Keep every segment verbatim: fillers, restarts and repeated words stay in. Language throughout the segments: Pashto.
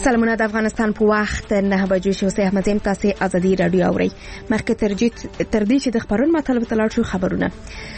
سلامونه د افغانستان په وخت نه بجو شو سه احمد زم تاسو ازادي رادیو اوري مخکې ترجیح تر دې چې د خبرونو مطلب تلاړ شو خبرونه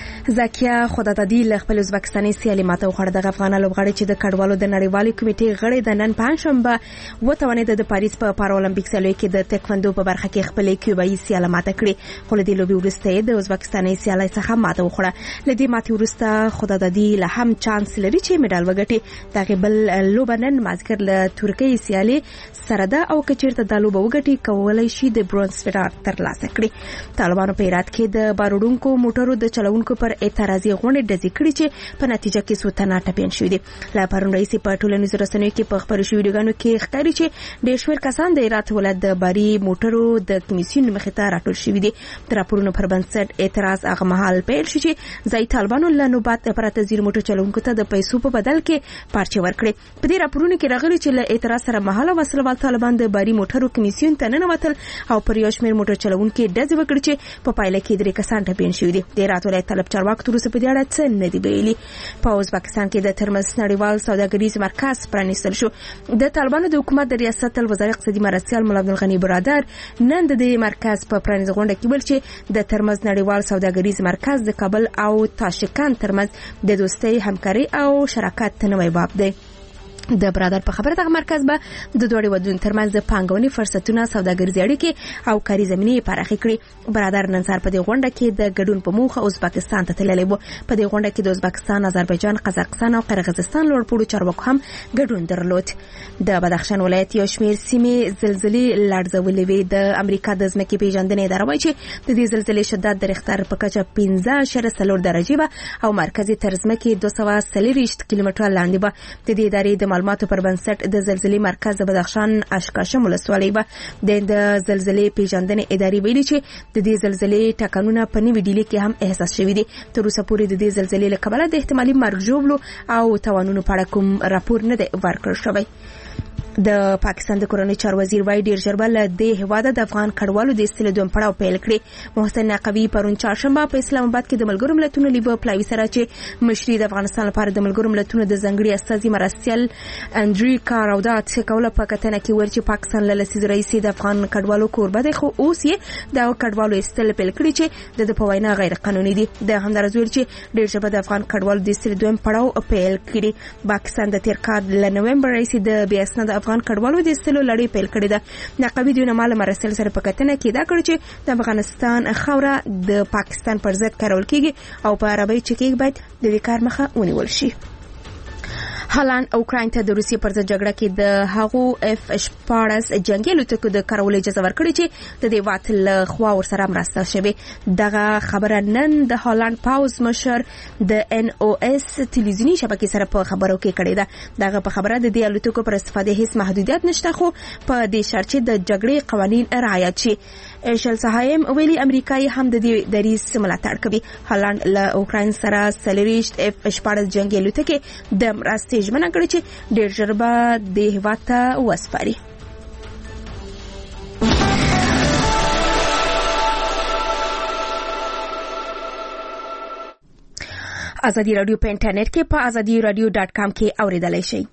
زکیه خدادادی له خپل ازبکستاني سیالي ماته وخړه د افغان لوبغاړي چې د کډوالو د نړیوالې کمیټې غړي د نن پنځشنبه وتوانید د پاریس په پارالمپیک سیالیو کې د تکوندو په برخه کې خپل کیوبایي سیاله ماته کړې خو له دې لوبي وروسته د ازبکستاني سیالي څخه ماته وخړه له دې ماته وروسته خدادادی له هم چانس لري چې میډال وګټي د غبل لوبنن مازګر له ترکیې سیالي سره ده او کچیرته د لوب وګټي کولای شي د برونز میډال ترلاسه کړي طالبانو په هرات کې د باروډونکو موټرو د چلوونکو پر اعتراضي غونډې ډزې کړې چې په نتیجه کې څو تنه ټپیان شوي دي لا پرون رئیس په ټولنیزو رسنیو کې په خبرو شوي ویډیوګانو کې ښکاري چې ډېر شمېر کسان د هرات ولایت د باري موټرو د کمیسیون مخې ته راټول شوي دي د راپورونو پر بنسټ اعتراض هغه مهال پیل شو چې ځایي طالبانو له نوبات پرته زیر موټر چلوونکو ته د پیسو په بدل کې پارچې ورکړې په دې راپورونو کې راغلي چې له اعتراض سره مهاله وسلوال طالبان د باري موټرو کمیسیون ته ننوتل او پر یو شمېر موټر چلوونکي ډزې وکړې چې په پایله کې درې کسان ټپیان شوي دي د هرات ولایت طلب چارواکو تر اوسه په دې اړه څه نه دي ویلي په ازبکستان کې د ترمز نړیوال سوداګریز مرکز پرانیستل شو د طالبانو د حکومت د ریاست الوزرا اقتصادي مرستیال مولا عبدالغني برادر نن د دې مرکز په پرانیز غونډه کې ویل چې د ترمز نړیوال سوداګریز مرکز د کابل او تاشکند ترمز د دوستۍ همکاري او شراکت نوی باب دی د برادر په خبره دغه مرکز به د دوړې ودون ترمنځ د پانګونې فرصتونه سوداګریزي اړیکې او کاري زمینې پراخې کړي برادر نن سهار په دې غونډه کې د ګډون په موخه ازبکستان ته تللی و په دې غونډه کې د ازبکستان آذربایجان قزاقستان او قرغیزستان لوړپوړو چارواکو هم ګډون درلود د بدخشان ولایت یو شمېر سیمې زلزلې لړزولې وې د امریکا د ځمکې پیژندنې اداره وایي چې د دې زلزلې شدت د ریختر په کچه پنځه اعشاریه څلور درجې وه او مرکزي تر ځمکې دوه سوه څلوېښت کیلومتره لاندې وه د دې ادارې د معلوماتو پر بنسټ د زلزلې مرکز د بدخشان اشکاشم ولسوالۍ و د زلزلې پیژندنې ادارې ویلي چې د دې زلزلې ټکانونه په نوي ډیلي کې هم احساس شوي دي تر اوسه پورې د دې زلزلې له کبله د احتمالي مرګ ژوبلو او تاوانونو په اړه کوم راپور نه دی ورکړل شوی د پاکستان د کورنۍ چارو وزیر وای ډیر ژر بل د هواده د افغان کډوالو د استلو دوم پړاو پیل کړي محسن نقوی پرون چهارشنبه په اسلام آباد کې د ملګرو ملتونو لیبو پلاوی سره چې مشري د افغانستان لپاره د ملګرو ملتونو د ځنګړي استازي مرستیال انډری کاراودات کوله په کتنه کې ورچې پاکستان له لسیز رئیس د افغان کډوالو کوربه دی خو اوس یې د کډوالو استل پیل کړي چې د په وینا غیر قانوني دي د همدارز ویل چې ډیر ژر د افغان کډوالو د استلو دوم پړاو پیل کړي پاکستان د تیر کال له نومبر رئیس د بیاسنه افغان کډوالو د استلو لړۍ پیل کړې ده نقوی دیونه مال مرسل سره په کتنه کې دا کړ چې د افغانستان خوره د پاکستان پر ضد کارول کیږي او په عربی چکیګ باید د دې کار مخه ونیول شي هالند اوکراین ته د روسیې پر ضد جګړه کې د هغو اف شپاړس جنگي الوتکو د کارولو اجازه ورکړې چې د دې وات له خوا ورسره مرسته شوې دغه خبره نن د هالند پاوز مشر د ان او اس تلویزیونی شبکې سره په خبرو کې کړې ده دغه په خبره د دې الوتکو پر استفاده هیڅ محدودیت نشته خو په دې شرط چې د جګړې قوانین رعایت شي ایشل صهایم ویلي امریکایي هم د دې دریځ ملاتړ کوي هالند له اوکراین سره څلوېښت اف شپاړس جنگي الوتکې د مرستې ژمنه کړې چې ډېر ژر به د هېواد ته وسپاري ازادي رادیو په انټرنیټ کې په ازادي رادیو ډاټ کام کې اوریدلای شئ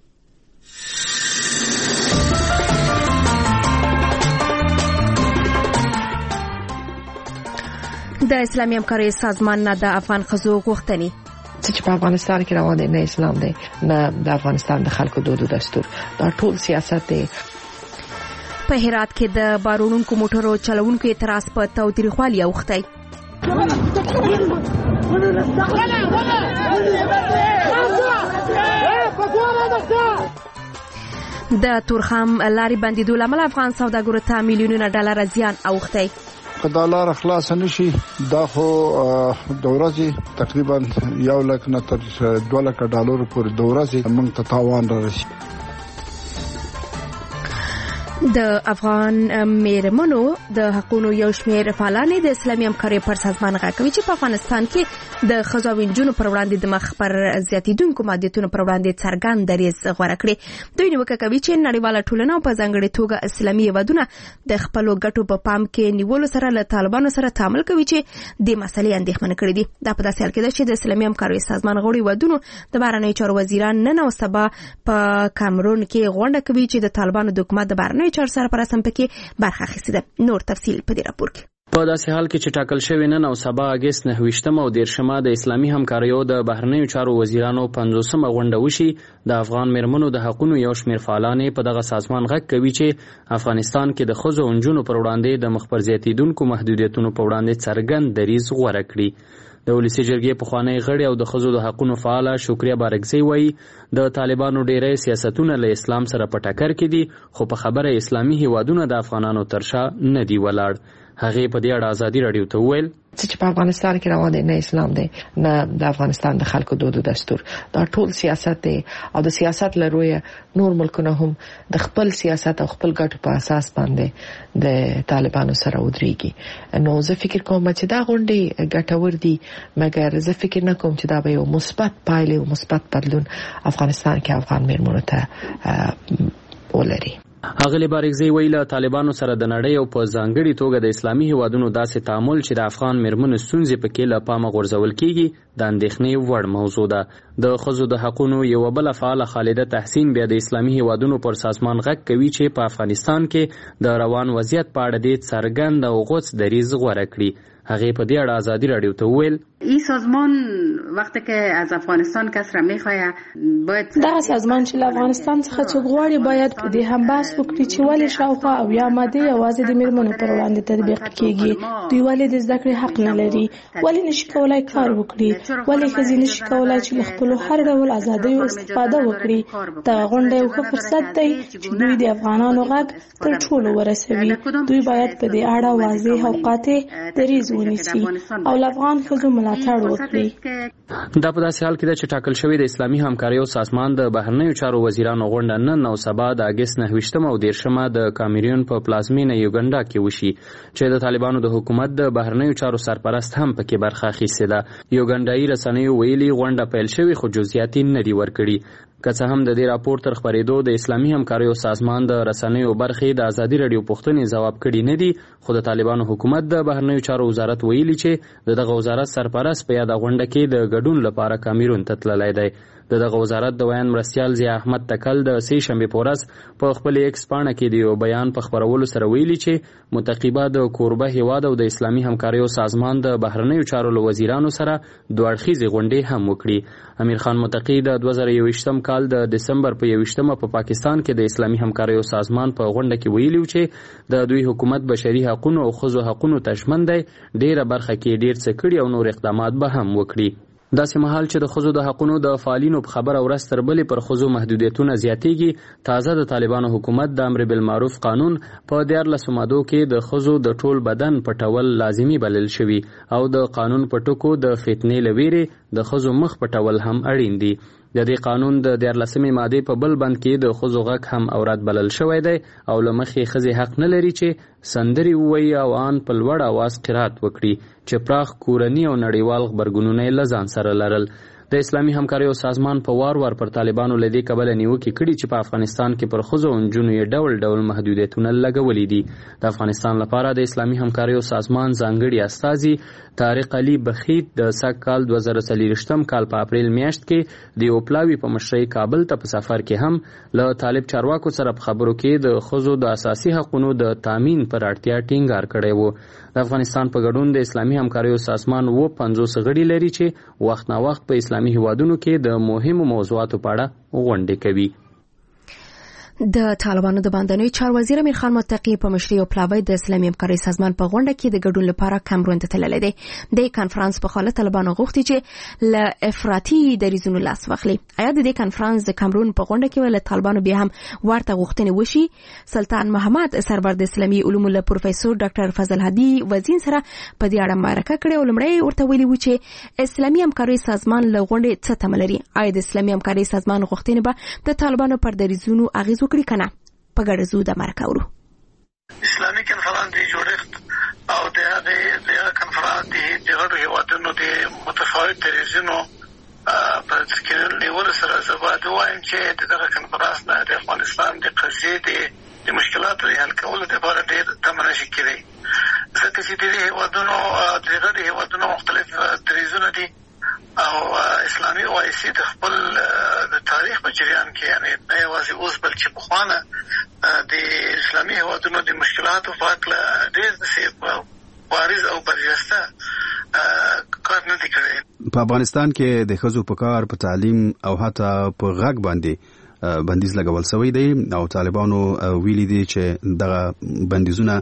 د اسلامي همکارۍ سازمان نه د افغان ښځو غوښتنې چې په افغانستان کې روان دي نه اسلام دی نه د افغانستان د خلکو دود او دستور دا ټول سیاست دی په هرات کې د باروړونکو موټرو چلوونکو اعتراض په تاوتریخوالي اوښتی د تورخم لارې بندیدو له امله افغان سوداګرو ته میلیونونه ډالر زیان اوښتی که دا لار خلاص نشي دا خو د ورځې تقریبا یو لک نه تر دوه لکه ډالر پورې د ورځې موږ ته تاوان را رسي د افغان میرمنو د حقوقو یو شمېر فعالان د اسلامي همکارۍ پر سازمان غږوي چې په افغانستان کې د ښځو او نجونو پر وړاندې د مخ پر زیاتېدونکو محدودیتونو پر وړاندې څرګند دریځ غوره کړی. دوی نیوکه کوي چې نړیواله ټولنه او په ځانګړې توګه اسلامي هېوادونه د خپلو ګټو په پام کې نیولو سره له طالبانو سره تعامل کوي چې د مسلې اندېښمنه کړې دي. دا په داسې حال کې ده چې د اسلامي همکارۍ سازمان غړي هېوادونو د بهرنیو چارو وزیران نن او سبا په کامرون کې غونډه کوي چې د طالبانو د حکومت د بهرنیو چارو سره پر اساس پکې برخه اخیستې ده. نور تفصیل په دې راپور کې. په داسې حال کې چې ټاکل شوی نن او سبا اگست نهه ویشتم او دیرشمه د اسلامي همکاریو د بهرنیو چارو وزیرانو پنځوسمه غونډه وشي، د افغان میرمنو د حقوقو یو شمېر فعالان په دغه سازمان غږ کوي چې افغانستان کې د ښځو او نجونو پر وړاندې د مخ پر زیاتېدونکو محدودیتونو په وړاندې څرګند دریځ غوره کړي. د ولسی جرګې پخوانی غړي او د ښځو د حقوقو فعاله شکریا بارکزی وایي د طالبانو ډېری سیاستونه له اسلام سره په ټکر کې دي، خو په خبره اسلامي هیوادونه د افغانانو تر شا نه دی ولاړ. هغې په دې اړه ازادي راډیو ته وویل چې په افغانستان کې روان دی نه اسلام دی نه د افغانستان د خلکو دود او دستور، دا ټول سیاست دی او د سیاست لروي نور ملکونه هم د خپل سیاست او خپل ګټو په اساس باندې د طالبانو سره ودرېږي. نو زه فکر کوم چې دا غونډې ګټور دي، مګر زه فکر نه کوم چې دا به یو مثبت پایله او مثبت بدلون افغانستان کې افغان میرمنو ته ولري. اغلی بارکزی ویل طالبانو سره د نړۍ او په ځانګړي توګه د اسلامي هیوادونو داسې تعامل چې د افغان میرمنو ستونزې پکې له پامه غورځول کیږي د اندېښنې وړ موضوع ده. د ښځو د حقوقو یو بل فعال خالده تحسین بیا د اسلامي هیوادونو پر سازمان غږ کوي چې په افغانستان کې د روان وضعیت په اړه د څرګند او غوڅ دریځ غوره کړي. هغه په دې اړه ازادي راډیو ته وویل این سازمان وقتی که از افغانستان کس را میخواه باید دغه سازمان چې له افغانستان څخه څوک غواړي باید په دې هم بحث وکړي چې ولې شاوخوا او یا ماده یوازې د میرمنو پر وړاندې تطبیق کیږي. دوی ولې د زده کړې حق نه لري، ولې نشي کولای کار وکړي، ولې ښځې نشي کولای چې له خپلو هر ډول ازادیو استفاده وکړي. دغه غونډه یو ښه فرصت دی چې دوی د افغانانو غږ تر ټولو ورسوي. دوی باید په دې اړه واضح او قاطع دریځ ونیسي او له افغان ښځو ملاتړ وکړي. دا په داسې حال کې ده چې ټاکل شوی د اسلامي همکاریو سازمان د بهرنیو چارو وزیرانو غونډه نن او سبا د اگست نهه ویشتم او دیرشمه د کامرون په پلازمینه یوګنډا کې وشي چې د طالبانو د حکومت د بهرنیو چارو سرپرست هم پکې برخه اخیستې ده. یوګنډایي رسنیو ویلي غونډه پیل شوې خو جزئیات نه دي ورکړي. که څه هم د دې راپور تر خبرېدو د اسلامي همکاریو سازمان د رسنیو برخې د ازادي راډیو پوښتنې ځواب کړي نه دي، خو د طالبانو حکومت د بهرنیو چارو وزارت ویلي چې دغه وزارت سرپرست په یاده غونډه کې د ګډون لپاره کامرون ته تللی دی. د دغه وزارت د ویان مرستیال ضیا احمد تکل د سې شنبې په ورځ په خپل ایکس پاڼه کې د یو بیان په خپرولو سره ویلي چې متقیبه د کوربه هیواد او د اسلامي همکاریو سازمان د بهرنیو چارو له وزیرانو سره دوه اړخیزې غونډې هم وکړي. امیر خان متقی د دوه زره یوویشتم کال د دسمبر په یوویشتمه په پاکستان کې د اسلامي همکاریو سازمان په غونډه کې ویلي چې د دوی حکومت بشري حقوقو او ښځو حقوقو ته ژمن دی، ډیره برخه کې ډیر څه کړي او نور اقدامات به هم وکړي. داسې مهال چې د ښځو د حقوقو د فعالینو په خبره ورځ تر بلې پر ښځو محدودیتونه زیاتېږي، تازه د طالبانو حکومت د امر بالمعروف قانون په دیارلسو مادو کې د ښځو د ټول بدن پټول لازمي بلل شوي او د قانون په ټکو د فتنې له ویرې د ښځو مخ پټول هم اړین دي. د دې قانون د دیارلسمې مادې په بل بند کې د ښځو غږ هم اوراد بلل شوی دی او له مخې ښځې حق نه لري چې سندرې ووایي او ان په لوړ اواز قرات وکړي چې پراخ کورني او نړیوال غبرګونونه یې له ځان سره لرل. د اسلامي همکاریو سازمان په وار وار پر طالبانو له دې کبله نیوکې کړي چې په افغانستان کې پر ښځو او نجونو یې ډول ډول محدودیتونه لګولي دي. د افغانستان لپاره د اسلامي همکاریو سازمان ځانګړي استازي طارق علي بخیت د سږ کال دوه زره څلېرویشتم کال په اپریل میاشت کې د یو پلاوي په مشرۍ کابل ته په سفر کې هم له طالب چارواکو سره په خبرو کې د ښځو د اساسي حقوقو د تامین پر اړتیا ټینګار کړی و. د افغانستان په ګډون د اسلامي همکاریو سازمان و پنځوس غړي لري چې وخت نا وخت په اسلامي هیوادونو کې د مهمو موضوعاتو په اړه غونډې کوي. د طالبانو د باندنیو چارو وزیر امیر خان متقی په مشرۍ او پلاوی د اسلامي همکارۍ سازمان په غونډه کې د ګډون لپاره کامرون ته تللی دی. د کانفرنس په خاله طالبانو غوښتي چې له افراطي دریځونو لاس واخلي. آیا د دې کانفرنس د کامرون په غونډه کې ول طالبانو بیا هم ورته غوښتنې وشي؟ سلطان محمد سرور د اسلامي علومو له پروفیسور ډاکټر فضل هادي وزین سره په دې اړه مرکه کړې او لمړی ورته ویلي و چې اسلامي همکارۍ سازمان له غونډې څه تمه لري. آیا د اسلامي همکارۍ سازمان غوښتنې به د طالبانو پر دریځونو اغیز وکړي کنه؟ په ګډه زو د مرکه ورو. اسلامي کنفرانس دی جوړښت او د د کنفرانس دی د غړو هیوادونو د متفاوت دریځونو په ذکر نیول سره زباده وایم چې دغه کنفرانس نه د افغانستان د قضیې د مشکلاتو حل کولو لپاره ډېر تمرکز کوي. ځکه چې د هیوادونو د غړو هیوادونو مختلف دریځونه دي او اسلامي اوایسي د خپل د تاریخ په جریان کې یعنی نه یوازې اوس بلکې پخوانه د اسلامي هیوادونو د مشکلاتو په اړه ډېر څه بارز او برجسته کار نه دی کړی. په افغانستان کې د ښځو په کار په تعلیم او حتی په غږ باندې بندیز لګول شوی دی او طالبانو ویلي دي چې دغه بندیزونه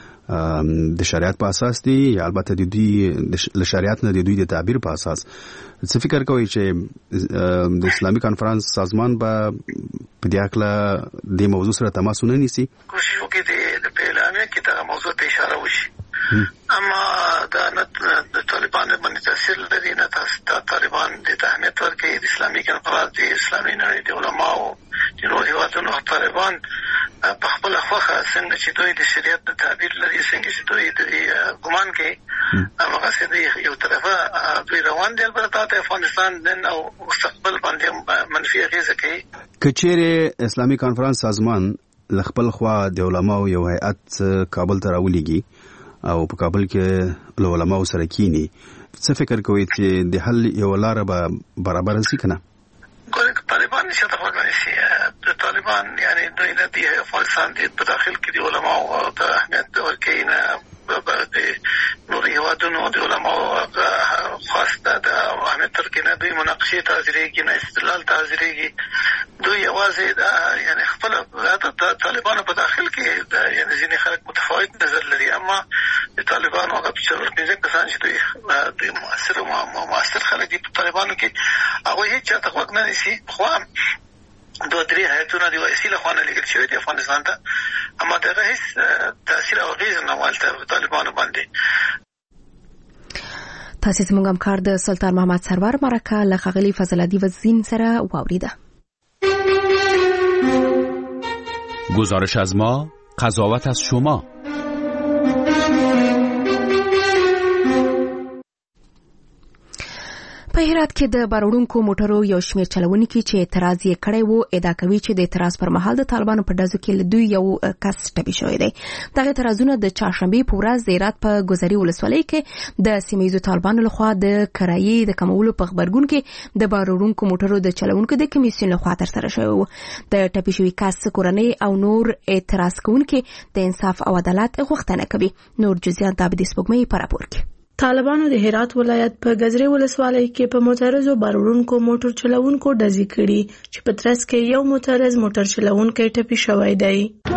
د شریعت په اساس دي یا البته د دوی د شریعت نه د دوی د تعبیر په اساس. څه فکر کوي چې د اسلامي کانفرنس سازمان به په دې اړه د موضوع سره تماس ونیسي؟ کوشش وکړي د اعلامیه کې دا موضوع ته اشاره وشي. اما دا نه د طالبانو باندې تاثیر لري نه تاسو طالبان د اهمیت ورکړي د اسلامي کنفرانس د اسلامي نړۍ د علماو د نورو هیوادونو طالبان په خپل خوخه څنګه چې دوی د شریعت په تعبیر لري څنګه چې دوی د ګمان کوي هغه څه دی یو طرفه دوی روان دي البته د افغانستان نن او مستقبل باندې منفي اغیزه کوي. کچېره اسلامي کانفرنس سازمان خپل خوا د علماو یو هیئت کابل ته راولېږي او په کابل کې له علماو سره کینی، څه فکر کوي چې د حل یو لار به برابر شي کنه؟ ګورې طالبان نشه تفاهم شي. د طالبان یعنی دوی نه دی افغانستان د په داخل کې د علماو د اهمیت ورکوي نه د نورو هیوادونو د علماو خاص د اهمیت ورکوي نه دوی مناقشې ته حاضرېږي نه استدلال ته حاضرېږي. دوی یوازې یعنی خپل طالبانو په داخل کې یعنی ځینې خلک متفاوت نظر لري اما د طالبانو هغه څلور پنځه کسان چې دوی دوی مؤثر او مؤثر خلک دي په طالبانو کې هغه هیڅ چاته غوږ نه نیسي. خو دوه درې هیئتونه د وایسي له خوا نه لېږل شوي دي افغانستان ته اما دغه هیڅ تاثیر او اغېز نه والته په طالبانو باندې. تاسو زموږ همکار د سلطان محمد سرور مرکه له ښاغلي فضل الدین وزین سره واوریده. گزارش از ما، قضاوت از شما. په هرات کې د باروړونکو موټرو یو شمېر چلونکي چې اعتراض یې کړی وو ادعا کوي چې د اعتراض پر مهال د طالبانو په ډزو کې له دوی یو کس ټپي شوی دی. دغه اعتراضونه د چهارشنبې په ورځ د هرات په ګذري ولسوالۍ کې د سیمه ییزو طالبانو لخوا د کرایې د کمولو په غبرګون کې د باروړونکو موټرو د چلونکو د کمیسیون لخوا ترسره شوی وو. د ټپي شوي کس کورنۍ او نور اعتراض کوونکي د انصاف او عدالت غوښتنه کوي. نور جزئیات د عبدي سپوږمۍ په راپور کې. طالبانو د هرات ولایت په ګذري ولسوالۍ کې په معترضو باروړونکو موټر چلوونکو ډزې کړي چې په ترڅ کې یو معترض موټر چلوونکی ټپي شوی دی.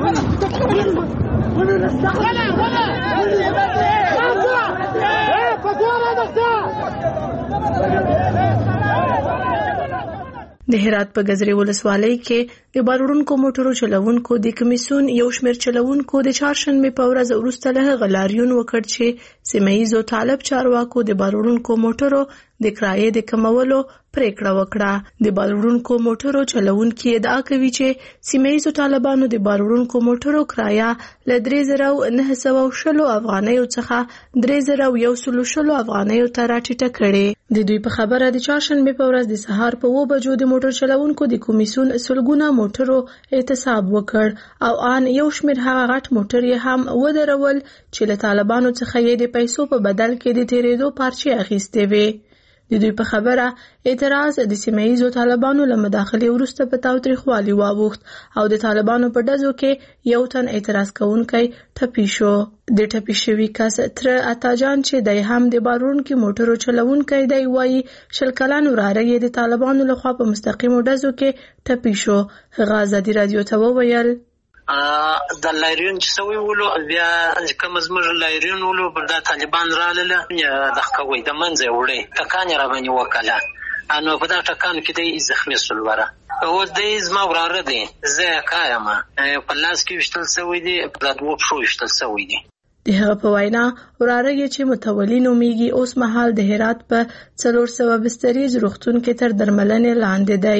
د هرات په ګذري ولسوالۍ کې د باروړونکو موټرو چلوونکو د کمیسیون یو شمېر چلوونکو د چهارشنبې په ورځ وروسته له هغه لاریون وکړ چې سیمه ییزو طالب چارواکو د باروړونکو موټرو د کرایې د کمولو پریکړه وکړه. د باروړونکو موټرو چلوونکي ادعا کوي چې سیمه ییزو طالبانو د باروړونکو موټرو کرایه له درې زره نه سوه شلو افغانیو څخه درې زره یو سلو شلو افغانیو ته راټیټه کړې. د دوی په خبره د چهارشنبې په ورځ د سهار په اوه بجو د موټر چلوونکو د کمیسیون سلګونه موټرو احتساب وکړ او آن یو شمېر هغه غټ موټر یې هم ودرول چې له طالبانو څخه یې د پیسو په بدل کې د تیرېدو پارچې اخیستې وې. د دوی په خبره اعتراض د سیمه ییزو طالبانو له مداخلې وروسته په تاوتریخوالي واوښت او د طالبانو په ډزو کې یو تن اعتراض کوونکی ټپي شو. د ټپي شوي کس تر اتاجان چې دی هم د باروړونکو موټرو چلوونکی دی وایي شل کلن وراره یې د طالبانو لخوا په مستقیمو ډزو کې ټپي شو. هغه ازادي رادیو ته وویل د لایریون چې سوي ولو بیا کوم زموږ لایریون ولو پر د طالبان رااله د خوي د منځه وړي ټکان را باندې وکاله انو په دا ټکان کې د زخمي سولوره او د زما وراره دي زه کایما په لاس کې وشتل سوي دي په دوه شو وشتل سوي دي. د هغه په وینا وراره یې چې متولي نومیږي اوس مهال د هرات په څلور سوه بستریز روغتون کې تر درملنې لاندې دی.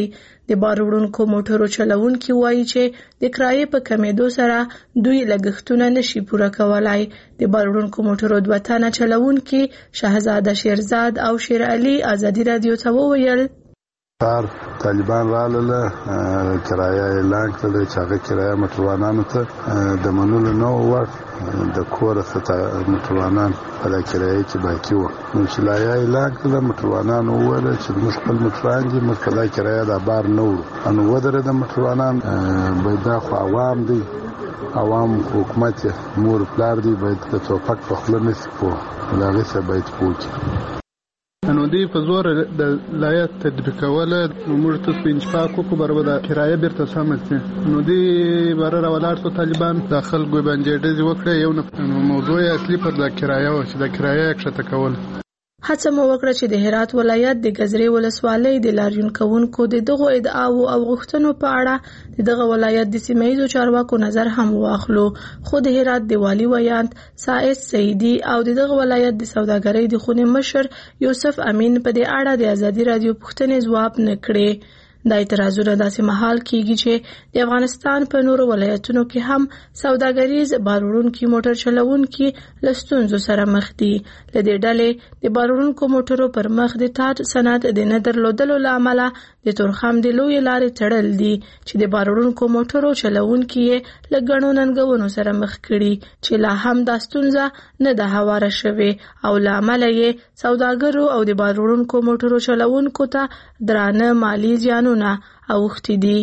د بار وړونکو موټرو چلوونکي وایي چې د کرایې په کمیدو سره دوی لګښتونه نشي پوره کولای. د بار وړونکو موټرو دوه تنه چلوونکي شهزاده شیرزاد او شیر علي ازادي رادیو ته وویل تر طالبان رااله کرایه اعلان کړل چې هغه کرایه موټروانانو ته د منلو نه ور د کور څخه موټروانان په د کرایه کې باقی وو. نو چې لا اعلان کړل موټروانانو وویل چې موږ خپل موټران دي موږ په د کرایه د بار نه وو ان ودره د موټروانان به دا خو عوام دي عوام حکومت مور پلار دی باید د توپک په خله نسی پو لاغه څه باید پوکي نو دی په زور د لایحه تطبیق کوله موږ ته په انشفاق کو برابر د کرایه بیرته سمته نو دی برابر ولارتو طالبان داخل ګو باندې ډز وکړي یو نو موضوع اصلي پر د کرایه او چې د کرایه کښته کول. هڅه مو وکړه چې د هرات ولایت د غزرې ولسوالۍ د لاریون کوونکو د دغه ادعاو او غوښتنو په اړه د دغه ولایت د سیمایي چارواکو نظر هم واخلو، خو د هرات د والی ویاند سائد سعیدی او د دغه ولایت د سوداګرۍ د خونې مشر یوسف امین په دې اړه د ازادي رادیو پوښتنې ځواب نه کړي. دا اعتراضونه داسې مهال کیږي چې د افغانستان په نورو ولایتونو کې هم سوداګریز بار وړونکي موټر چلوونکي له ستونزو سره مخ دي. له دې ډلې د بار وړونکو موټرو پر مخ د ټاټ سند د نه درلودلو له امله د تورخم د لویې لارې تړل دي چې د بار وړونکو موټرو چلوونکي یې له ګڼو ننګونو سره مخ کړي چې لا هم دا ستونزه نه ده هواره شوې او له امله یې سوداګرو او د بار وړونکو موټرو چلوونکو ته درانه مالي زیانونه اوښتي دي.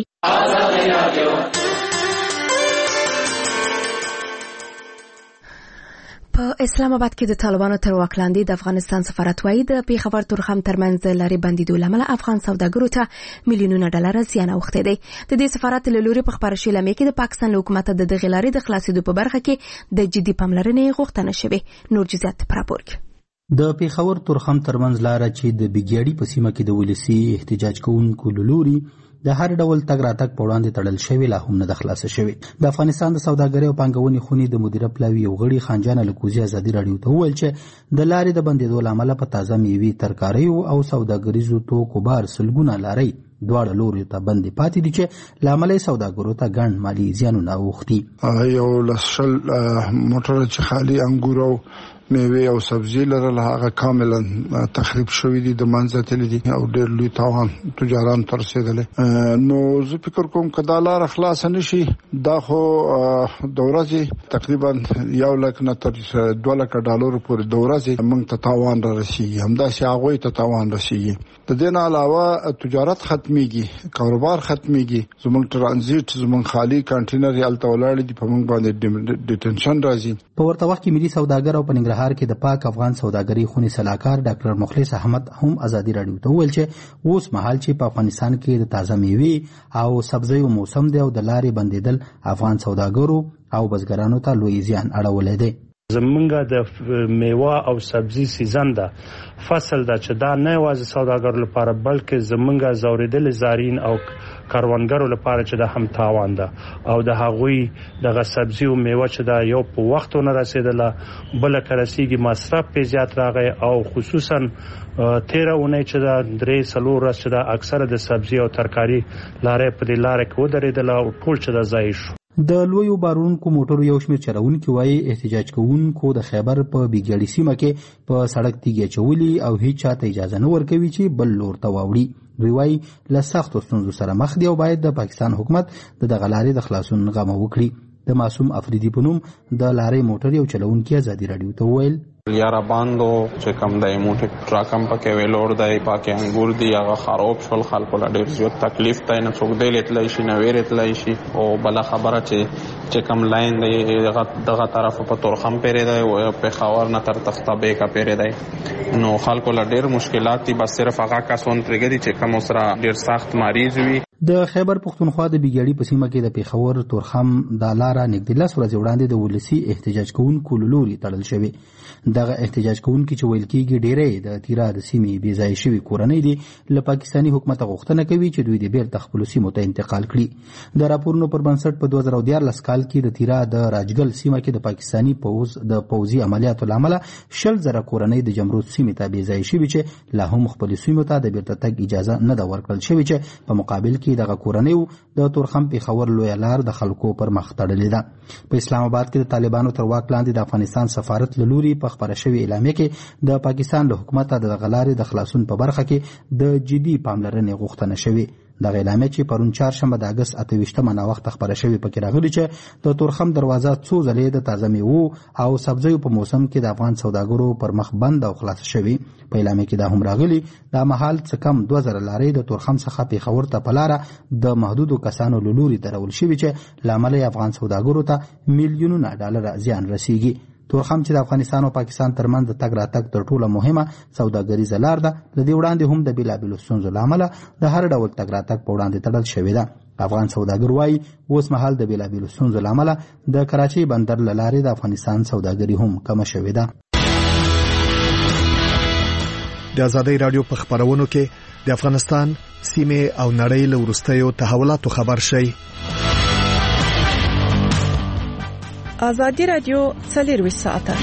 په اسلام آباد کې د طالبانو تر واک لاندې د افغانستان سفارت وایي د پیښور تورخم ترمنځ لارې بندیدو له امله افغان سوداګرو ته میلیونونه ډالر زیان اوښتی دی. د دې سفارت له لوري په خپاره شوې لمحې کې د پاکستان له حکومت د دغې لارې د خلاصېدو په برخه کې د جدي پاملرنې غوښتنه شوې. نور جزئیات په راپور کې. د پیښور تورخم ترمنځ لاره چې د بیګیاړي په سیمه کې د ولسی احتجاج کوونکو له لوري د هر ډول تګ راتګ په وړاندې تړل شوی لا هم نه د خلاصه شوی. د افغانستان د سوداګرۍ او پانګونې خونې د مدیره پلاوي یو غړي خانجان الکوزي ازادي رادیو ته وویل چې د لارې د بندیدو له امله په تازه میوې ترکاریو او سوداګریزو توکو بار سلګونه لارۍ دواړه لوري ته بندي پاتې دي چې له امله سوداګرو ته ګڼ مالي زیانونه اوښتي. یو لسل موټر چې خالي انګور او میوه او سبزی لرل هغه کاملا تخریب شوی دي د منځ ته دي او ډېر لوی تاوان تجاران تر رسیدلې. نو زه فکر کوم کدا لار خلاص نشي دا خو د ورځې تقریبا یو لک نه تر دوه لک ډالر پورې د ورځې موږ ته تاوان را رسیږي همدا سي هغه ته تاوان رسیږي. د دې نه علاوه تجارت ختميږي کاروبار ختميږي زموږ ترانزیت زموږ خالی کانټینر یال تولاړ دي په موږ باندې ډیټنشن راځي. په ورته وخت کې ملي سوداګر او پنګرهار کې د پاک افغان سوداګرۍ خونې سلاکار ډاکټر مخلص احمد هم ازادي رادیو ته وویل چې اوس مهال چې په افغانستان کې د تازه میوې او سبزیو موسم دی او د لارې بندیدل افغان سوداګرو او بزګرانو ته لوی زیان اړولی دی. زمونږ د میوه او سبزی سیزن ده فصل ده چې دا نه یوازې سوداګرو لپاره بلکې زمونږ زوریدل زارین او کاروانګرو لپاره چې دا هم تاوان ده او د هغوی دغه سبزی او میوه چې دا یو په وخت نه رسیدله بل کرسیږي مصرف په زیات راغی او خصوصا تیره اونۍ چې دا درې څلور ورځې چې دا اکثره د سبزی او ترکاری لارې په دې لارې کې ودرېدله او ټول چې دا ضایع شو. د لویو بارونکو موټرو یو شمېر چلوونکي وایي احتجاج کوونکو د خیبر په بیګیاړي سیمه کې په سړک تیږې اچولي او هیڅ چاته اجازه نه ورکوي چې بل لور ته واوړي. دوی وایي له سختو ستونزو سره مخ دي او باید د پاکستان حکومت د دغه لارې د خلاصون غمه وکړي. د معصوم افریدي په نوم د لارې موټر یو چلوونکي ازادي رادیو ته وویل یاره باندو چې کم دی موټر ټرک هم پکې ویلور دی پاکې انګور دی هغه خراب شول خلکو لا ډېر زیات تکلیف دی نه څوک دی لیدلی شي نه ویې لیدلی شي او بله خبره چې چې کم لاین دی دغه طرف په تورخم پیرې دی پېښور نه تر تختابېکه پیرې دی نو خلکو لا ډېر مشکلات دي بس صرف هغه کسان پرېږدي چې کوم سره ډېر سخت مریض وي. د خیبر پښتونخوا د بیګیاړي په سیمه کې د پیښور تورخم د لاره نږدې لس ورځې وړاندې د ولسي احتجاج کوونکو له لوري تړل شوې. دغه احتجاج کوونکي چې ویل کېږي ډېری د تیرا د سیمې بې ځایه شوي کورنۍ دي له پاکستاني حکومت غوښتنه کوي چې دوی د بیرته خپلو سیمو ته انتقال کړي. د راپورونو پر بنسټ په دوه زره دیارلس کال کې د تیرا د راجګل سیمه کې د پاکستاني پوځ د پوځي عملیاتو له امله شل زره کورنۍ د جمرود سیمې ته بې ځایه شوي چې لا هم خپلو سیمو ته د بیرته تګ اجازه نه ده ورکړل شوې چې په مقابل کې کې دغه کورنیو د تورخم پیښور لویه لار د خلکو پر مخ تړلې ده. په اسلام آباد کې د طالبانو تر واک لاندې د افغانستان سفارت له لوري په خپره شوې اعلامیه کې د پاکستان له حکومت د غلارې د خلاصون په برخه کې د جدي پاملرنې غوښتنه شوې. دغه اعلامیه چې پرون چهارشنبه د اګست اته ویشتمه ناوخته خپره شوې پکې راغلي چې د تورخم دروازه څو ځلې د تازه میوو او سبزیو په موسم کې د افغان سوداګرو پر مخ بند او خلاصه شوې. په اعلامیه کې دا هم راغلي دا مهال څه کم دوه زره لارې د تورخم څخه پیښور ته په لاره د محدودو کسانو له لوري درول شوي چې له امله یې افغان سوداګرو ته میلیونونه ډالره زیان رسیږي. تورخم چې د افغانستان او پاکستان ترمنځ د تګ راتګ تر ټولو مهمه سوداګریزه لار ده، له دې وړاندې هم د بېلابېلو ستونزو له امله د هر ډول تګ راتګ په وړاندې تړل شوې ده. افغان سوداګر وایي اوس مهال د بېلابېلو ستونزو له امله د کراچۍ بندر له لارې د افغانستان سوداګري هم کمه شوې ده. د ازادۍ راډیو په خبرونو کې د افغانستان سیمې او نړۍ له وروستیو تحولاتو خبر شئ. ازادي راډیو څلورویشت ساعته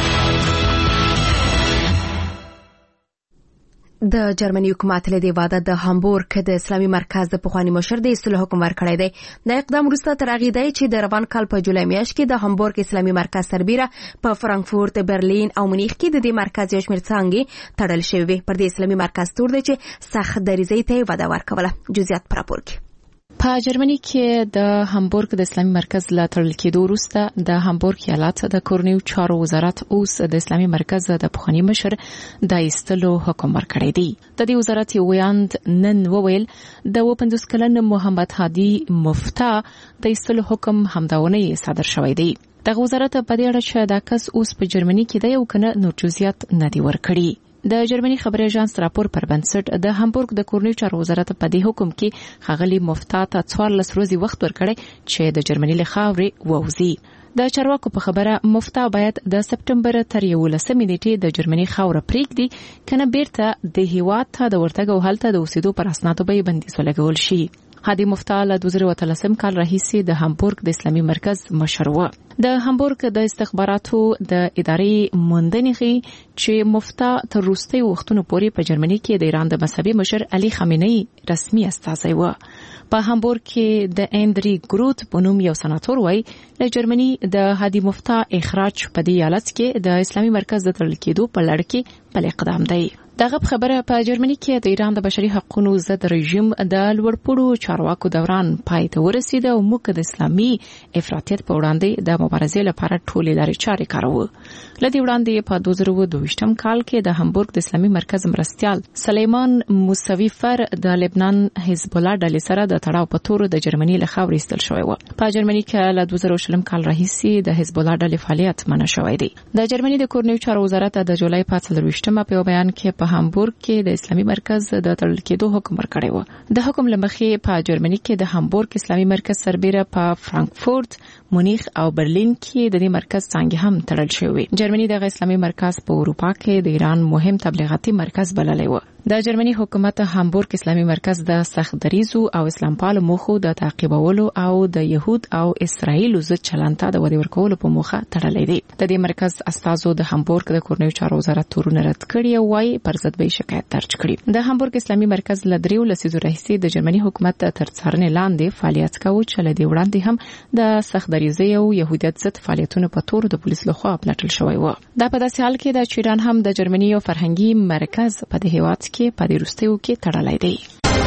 د جرمني حکومت له دې واده د هامبورګ د اسلامي مرکز د پخوانی مشر د ایستلو حکم ورکړی دی. د اقدام وروسته تر هغې دی چې د روان کال په جولای میاشت کې د هامبورګ اسلامي مرکز سربیره په فرانکفورت، برلین او مونیخ کې د دې مرکز یو شمېر څانګې تړل شوې وې. پر دې اسلامي مرکز تور دی چې سخت دریځۍ ته یې وده ورکوله. جزئیات په راپور کې. په جرمني کې د هامبورګ د اسلامي مرکز له تړل کېدو وروسته د هامبورګ ایالت د کورنیو چارو وزارت اوس د اسلامي مرکز د پخوانی مشر د ایستلو حکم ورکړی دی. د دې وزارت یو ویاند نن وویل د پنځوس کلن محمد هادي مفتا د ایستلو حکم همداونه صادر شوی دی. دغه وزارت په دې اړه چې دا کس اوس په جرمني کې دی او کنه نور جزئیات نه دی ورکړي. د جرمني خبري اژانس راپور پر بنسټ د هامبورګ د کورنیو چارو وزارت په دې حکم کې خغلی مفتا ته څوارلس ورځې وخت ورکړی چې د جرمني له خاورې ووځي. د چارواکو په خبره مفتا باید د سپټمبر تر یولسمې نیټې د جرمني خاوره پریږدي کنه بیرته د هیواد ته د ورتګ او هلته د اوسېدو پر اسنادو به بندیز ولګول شي. هادي مفتا له دوه زره اتلسم کال راهیسې د هامبورګ د اسلامي مرکز مشر و. د هامبورګ د استخباراتو د ادارې موندنې ښيي چې مفتا تر وروستي وختونو پورې په جرمني کې د ایران د مذهبي مشر علي خامنه‌ای رسمي استازی و. په هامبورګ کې د اندري ګروت په نوم یو سناتور وای له جرمني د هادي مفتا اخراج په دې حالت کې د اسلامي مرکز د تړل کېدو په لړ کې بل اقدام دی. دغه خبره په جرمني کې د ایران د بشري حقوقو ضد رژیم د لوړپوړو چارواکو دوران پای ته ورسېده او موږ د اسلامي افراطیت په وړاندې د مبارزې لپاره ټولې لارې چارې کاروو. لدې وړاندې په دوه زره دوه کال کې د هامبورګ د اسلامي مرکز مرستيال سلیمان موسوي فر د لبنان حزب الله ډلې سره د تړاو په تور د جرمني له خاورې ایستل شوی و. په جرمني کې له دوه زره کال راهیسې د حزب الله ډلې فعالیت منع شوی دی. د جرمني د کورنیو چارو وزارت د جولای په څلرویشتمه په بیان کې په هامبورګ کې د اسلامي مرکز د تړل کېدو حکم ورکړی و. د حکم لمخې په جرمني کې د هامبورګ اسلامي مرکز سربیره په فرانکفورت، مونیخ او برلین کې د دې مرکز څنګه هم تړل شوی. جرمني د اسلامي مرکز په اروپا کې د ایران مهم تبلیغاتي مرکز بللی و. د جرمني حکومت هامبورګ اسلامي مرکز د سخت دریزو او اسلام پالو موخو د تعقیبولو او د يهود او اسرایل ضد چلند ته د ودی ورکولو په موخه تړلې دي. د دې مرکز استازو د هامبورګ د کورنیو چارو وزارت تورونه رد کړي او وايي پر ضد به شکایت درج کړي. د هامبورګ اسلامي مرکز له دریو لسیزو راهیسې د جرمني حکومت تر څارنې لاندې فعالیت کوي چې له دې وړاندې هم د سخت دریزي او يهودیت ضد فعالیتونو په تور د پولیس لخوا پلټل شوی و. دا په داسې حال کې د ایران هم د جرمني او فرهنګي مرکز په دې هیواد کې په دې وروستیو کې تړلای دی.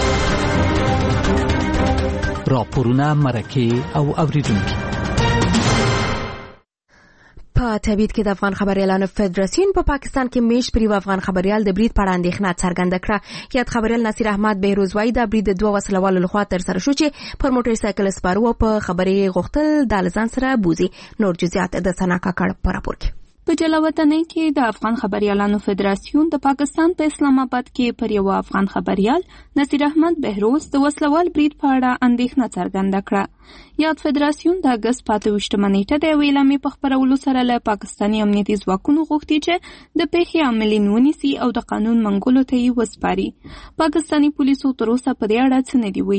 راپورونه مرکه او اوریدونکو په تبعید کې د افغان خبريالانو فدراسیون په پا پاکستان کې میش پر افغان خبريال د برید په اړه اندېښنه څرګنده کړه. یاد خبريال نصیر احمد بهروز وايي د برید دوه وسلوالو لخوا تر سره شو چې پر موټر سایکل سپارو په خبري غوښتل د لزان سره بوزي. نور جزئیات د سناکا کړه په راپور کې. په جلاوطنۍ کې د افغان خبريالانو فدراسیون د پاکستان په اسلام آباد کې پر یو افغان خبريال نصیر احمد بهروز د وسلوال برید په اړه اندېښنه څرګنده کړه. یاد فدراسیون د اګست په اته ویشتمه نیټه د اعلامیې په خپرولو سره له پاکستاني امنیتي ځواکونو غوښتي چې د پیښې عاملین ونیسي او د قانون منګولو ته یې وسپاري. پاکستاني پولیسو تر اوسه په دې اړه څه نه دي ویلي.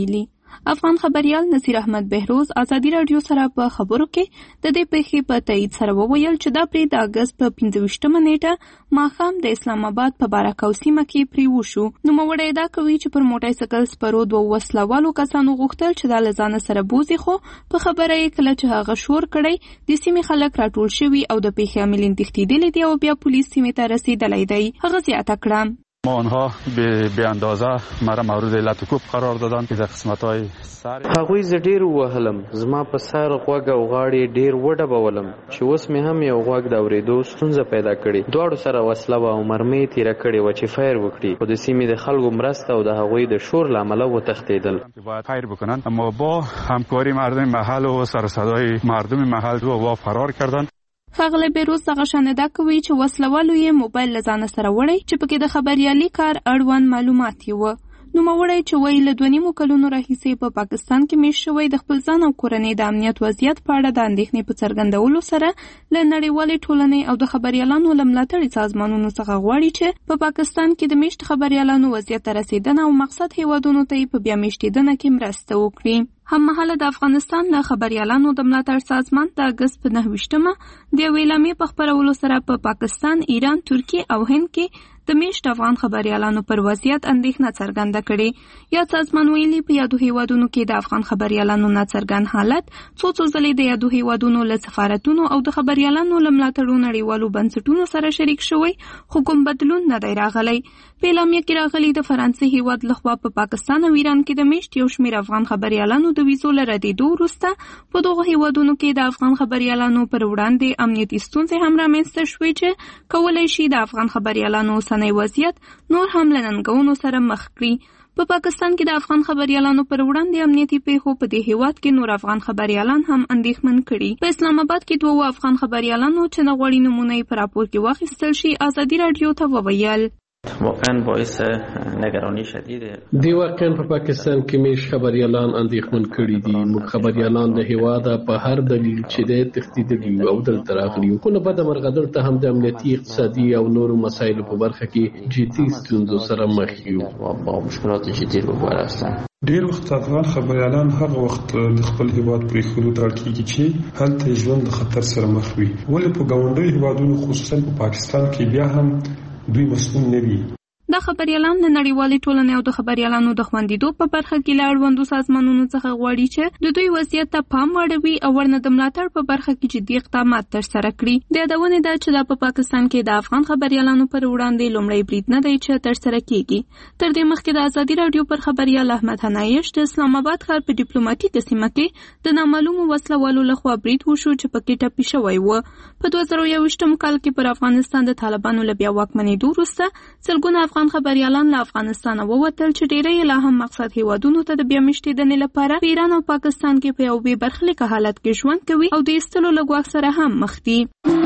افغان خبريال نصیر احمد بهروز ازادي رادیو سره په خبرو کې د دې پیښې په تایید سره وویل چې دا پرې د اگست په پنځه ویشتمه نیټه ماښام د اسلام آباد په بارکاو سیمه کې پرې وشو. نوموړی دا کوي چې پر موټر سایکل سپرو دوه وسلوالو کسانو غوښتل چې د لزانه سره بوزي، خو په خبره یې کله چې هغه شور کړی د سیمې خلک راټول شوي او د پیښې عاملین تښتېدلي دي او بیا پولیس سیمې ته رسیدلی دی. هغه زیاته کړه ما آنها به به اندازه مرا مورد علت کوب قرار دادن که در قسمت‌های سر هغوی ز ډیر وهلم، زما په سر غوږ او غاړې ډیر وډبولم چې اوس مې هم یو غوږ د اورېدو ستونزه پیدا کړې. دواړو سره وسله او مرمۍ تیره کړې و چې فایر وکړي، خو د سیمې د خلکو مرسته او د هغوی د شور له امله وتښتېدل. باید فایر بکنن، اما با همکاری مردم محل و سر و صدای مردم محل رو وا فرار کردند. ښاغلی بیروز دغه شانده کوي چې وسلوالو یې موبایل له ځانه سره وړی چې پکې د خبریالي کار اړوند معلومات یې وه. نوموړی چې وایي له دوه نیمو کلونو راهیسې په پاکستان کې میشت شوی د خپل ځان او کورنۍ د امنیت وضعیت په اړه د اندېښنې په څرګندولو سره له نړیوالې ټولنې او د خبریالانو له ملاتړي سازمانونو څخه غواړي چې په پا پاکستان کې د میشت خبریالانو وضعیت ته رسیدنه او مقصد هیوادونو ته یې په بیا میشتېدنه کې مرسته وکړي. هممهاله د افغانستان له خبریالانو د ملاتړ سازمان د اګست په نهه ویشتمه د یوې اعلامیې په خپرولو سره په پا پاکستان، ایران، ترکیې او هند کې د میشت افغان خبریالانو پر وضعیت اندېښنه څرګنده کړې. یا سازمان ویلي په یادو هیوادونو کې د افغان خبریالانو ناڅرګند حالت څو څو ځلې د یادو هیوادونو له سفارتونو او د خبریالانو له ملاتړو نړیوالو بنسټونو سره شریک شوی، خو کوم بدلون نه دی راغلی. په اعلامیه کې راغلي د فرانسې هیواد لخوا په پا پاکستان او ایران کې د میشت یو شمېر افغان خبریالانو د ویزو له ردېدو وروسته په دغو هیوادونو کې د افغان خبریالانو پر وړاندې امنیتي ستونزې هم رامنځته شوې چې کولی شي د افغان خبریالانو اوسنی وضعیت نور هم له ننګونو سره مخ کړي. په پا پاکستان کې د افغان خبریالانو پر وړاندې امنیتي پیښو په دې هیواد کې نور افغان خبریالان هم اندېښمن کړي. په اسلام آباد کې دوه افغان خبریالانو چې نه غواړي نمونه یې په راپور کې واخیستل شي ازادي راډیو ته وویل واقعا باعث نگرانی شدیده. دی واقعا په پاکستان کې میش خبریالان اندېښمن کړي دي. موږ خبریالان د هیواد په هر دلیل چې د تښتېدلي او دلته راغلي، خو نه بده مرغه دلته هم د امنیتي، اقتصادي او نورو مسایلو په برخه کې جدي ستونزو سره مخ یو. با مشکلات جدي روبرو هستند. ډېر وخت افغان خبریالان هغه وخت د خپل هیواد پرېښودو ته اړ کېږي چې هلته ژوند د خطر سره مخ وي، ولې په ګاونډیو هیوادونو خصوصا په پاکستان کې بیا هم دوی مسؤل نه وي. دا خبریالان د نړیوالې ټولنې او د خبریالانو د خوندیدو په برخه کې له اړوندو سازمانونو څخه غواړي چې د دوی وضعیت ته پام واړوي او ورنه د ملاتړ په برخه کې جدي اقدامات ترسره کړي. د یادونې ده چې دا په پاکستان کې د افغان خبریالانو پر وړاندې لومړی برید نه دی چې ترسره کیږي. تر دې مخکې د ازادي راډیو پر خبریال احمد حنایش د اسلام آباد ښار په ډیپلوماټیکه سیمه کې د نامعلومو وسلوالو لخوا برید وشو چې پکې ټپي شوی و. په دوه زره یوویشتم کال کې پر افغانستان د طالبانو له بیا واکمنېدو وروسته سلګونه افغان خبریالان له افغانستان ووتل چې ډېری لا هم مقصد هیوادونو ته د بیا میشتېدنې لپاره په ایران او پاکستان کې په یو بې برخلیکه حالت کې ژوند کوي او د ایستلو له ګواښ سره هم مخ دي.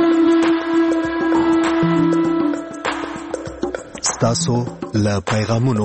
ستاسو له پیغامونو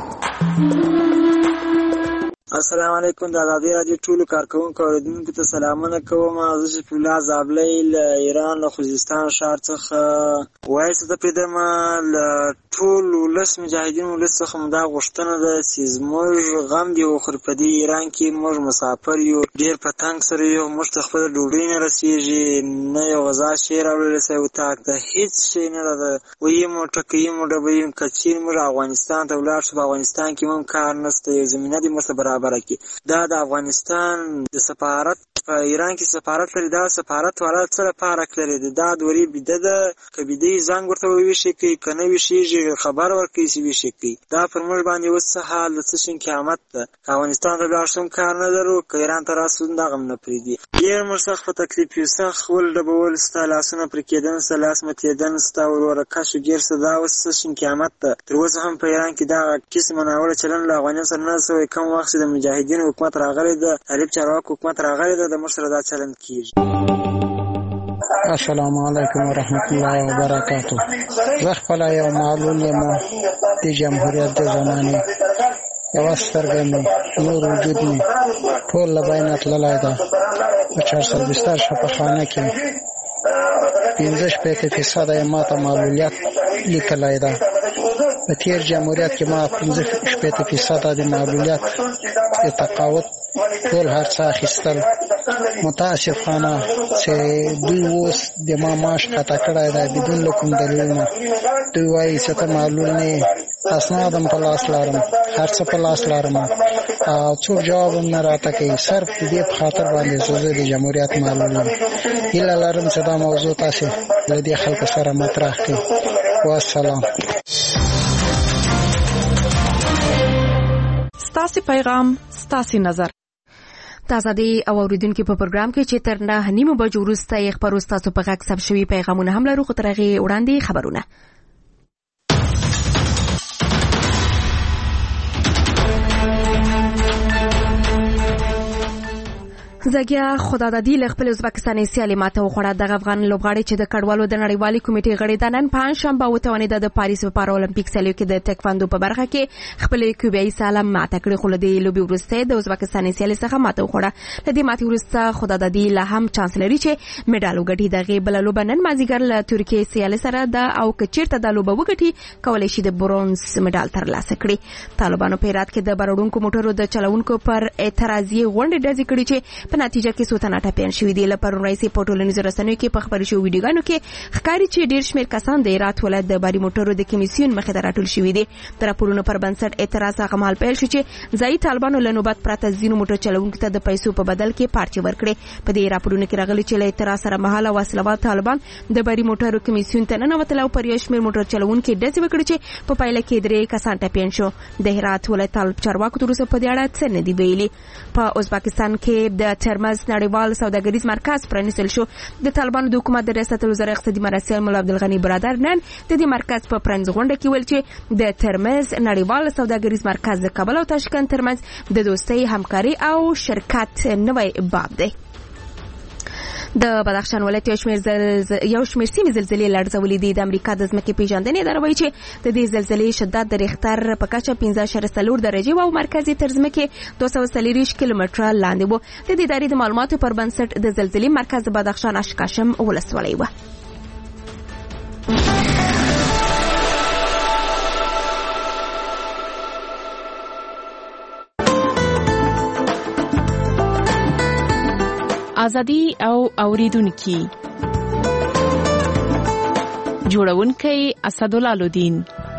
السلام علیکم. د ازادي راډیو ټولو کارکونکو اوریدونکو ته سلامونه کوم. زه شفیع الله زابلی له ایران له خوزستان ښار څخه وایس ته پیدم. له ټول ولس مجاهدین ولس څخه مو دا غوښتنه ده چې زموږ غم دی وخوري. په دې ایران کې موږ مسافر یو، ډېر په تنګ سره یو، موږ ته خپله ډوډۍ نه رسېږي، نه یو غذا شی راوړلی سوی اتاق ته، هېڅ شی نه ده. ویي مو ټکوي مو ډبوي مو. که چېرې موږ افغانستان ته ولاړ شو، په افغانستان کې هم کار نشته، یو زمینه دې موږ ته برابر کی. دا د افغانستان د سفارت په ایران کې سفارت لري. دا سفارت والا څه لپاره لري؟ دا دوري بده ده. که بده زنګ ورته وویشي کوي، که نه ویشېږي خبر ورکوي چې ویشي کوي. دا پر موږ باندې اوس څه حال د څه شین قیامت ده. که افغانستان ته لاړ شو کار نه لرو، که ایران ته راسو دغه هم نه پرېږدي. ډېر موږ سخت په تکلیف یو، سخت ولډبول ستا، لاسونه پرې کېدن ستا، لاس متېدن ستا، وروره کش و ګیر ستا. دا اوس څه شین قیامت ده. تر اوسه هم په ایران کې دغه قسمه ناوړه چلند له افغانانو سره نه سوی. کوم وخت چې د مجاهدین حکومت راغلی ده، طالب چارواکو حکومت راغلی ده، د موږ سره دا چلند کېږي. السلام علیکم ورحمت الله وبرکاتو. زه خپله یو معلول یم د جمهوریت د زمانې. یوه سترګه مې، نور وجود مې ټول له بینه تللی ده. په چار سلویښت شفاخانه کې پنځه شپېته فیصده یې ما ته معلولیت لیکلی ده. په تیر جمهوریت کې ما پنځه شپېته فیصده د معلولیت د تقاعد ټول هر څه اخیستل. متاسفانه چې دوی اوس د ما معاش قطع کړی دی بدون له کوم دلیل نه. دوی وایي چې ته معلول نه یې، اسناد هم په لاس لرم، هر څه په لاس لرم، او څوک جواب هم نه راته کوي. صرف د دې په خاطر باندې چې زه د جمهوریت معلول یم. هیله لرم چې دا موضوع تاسې له دې خلکو سره مطرح کړئ. والسلام. ستاسو پیغام، ستاسو نظر. تازه دی او اوریدونکو په پروګرام کې چې تر نه نیمه بجو وروسته یې خبرو ستاسو په غږ ثبت شوي پیغامونه هم لرو. خو تر هغې وړاندې خبرونه. زګیا خدادادي له خپل ازبکستاني سیالي ماته وخوړه. دغه افغان لوبغاړی چې د کډوالو د نړیوالې کمیټې غړی ده نن پنځشنبه وتوانېده د پاریس په پارالمپیک سیالیو کې د ټیکواندو په برخه کې خپل کوبیایي سیاله ماته کړې. خو له دې لوبې وروسته د ازبکستاني سیالي څخه ماته وخوړه. له دې ماتې وروسته خدادادي لا هم چانس لري چې میډال وګټي. دغه بله لوبه نن مازدیګر له ترکیې سیالي سره ده او که چیرته دا لوبه وګټي کولی شي د برونز میډال ترلاسه کړي. طالبانو په هرات کې د بارونکو موټرو د چلونکو پر اعتراضي غونډې ډزې کړې چې په نتیجه کې څو تنه ټپیان شوي دي. له پرون راهیسې په ټولنیزو رسنیو کې په خپرې شوو ویډیوګانو کې ښکاري چې ډېر شمېر کسان د هرات ولایت د باري موټرو د کمیسیون مخې ته راټول شوي دي. د راپورونو پر بنسټ اعتراض هغه مهال پیل شو چې ځایي طالبانو له نوبت پرته ځینو موټر چلونکو ته د پیسو په بدل کې پارچې ورکړې. په دې راپورونو کې راغلي چې له اعتراض سره مهاله وسلوال طالبان د باري موټرو کمیسیون ته ننوتل او پر یو شمېر موټر چلونکي ډزې وکړې چې په پایله کې درې کسان ټپیان شو. د هرات ولایت طالب چارواکو تر اوسه په دې اړه څه نه دي ویلي. په ازبکستان کې د ترمز نړیوال سوداګریز مرکز پرانیستل شو. د طالبانو د حکومت د ریاست الوزرا اقتصادي مرستیال مولا عبدالغني برادر نن د دې مرکز په پرانیز غونډه کې ویل چې د ترمز نړیوال سوداګریز مرکز د کابل او تاشکند ترمنځ د دوستۍ، همکاري او شرکت نوی باب دی. د بدخشان ولایت یو شمېر یو شمېر سیمې زلزلې لړزولې دي. د امریکا د ځمکې پیژندنې اداره وایي چې د دې زلزلې شدت د ریختر په کچه پنځه اعشاریه څلور درجې و او مرکز یې تر ځمکې دوه سوه څلېرویشت کیلومتره لاندې و. د دې ادارې د معلوماتو پر بنسټ د زلزلې مرکز د بدخشان اشکاشم ولسوالۍ وه. ازادي او اوریدونکي جوړونکي اسدالله لودین.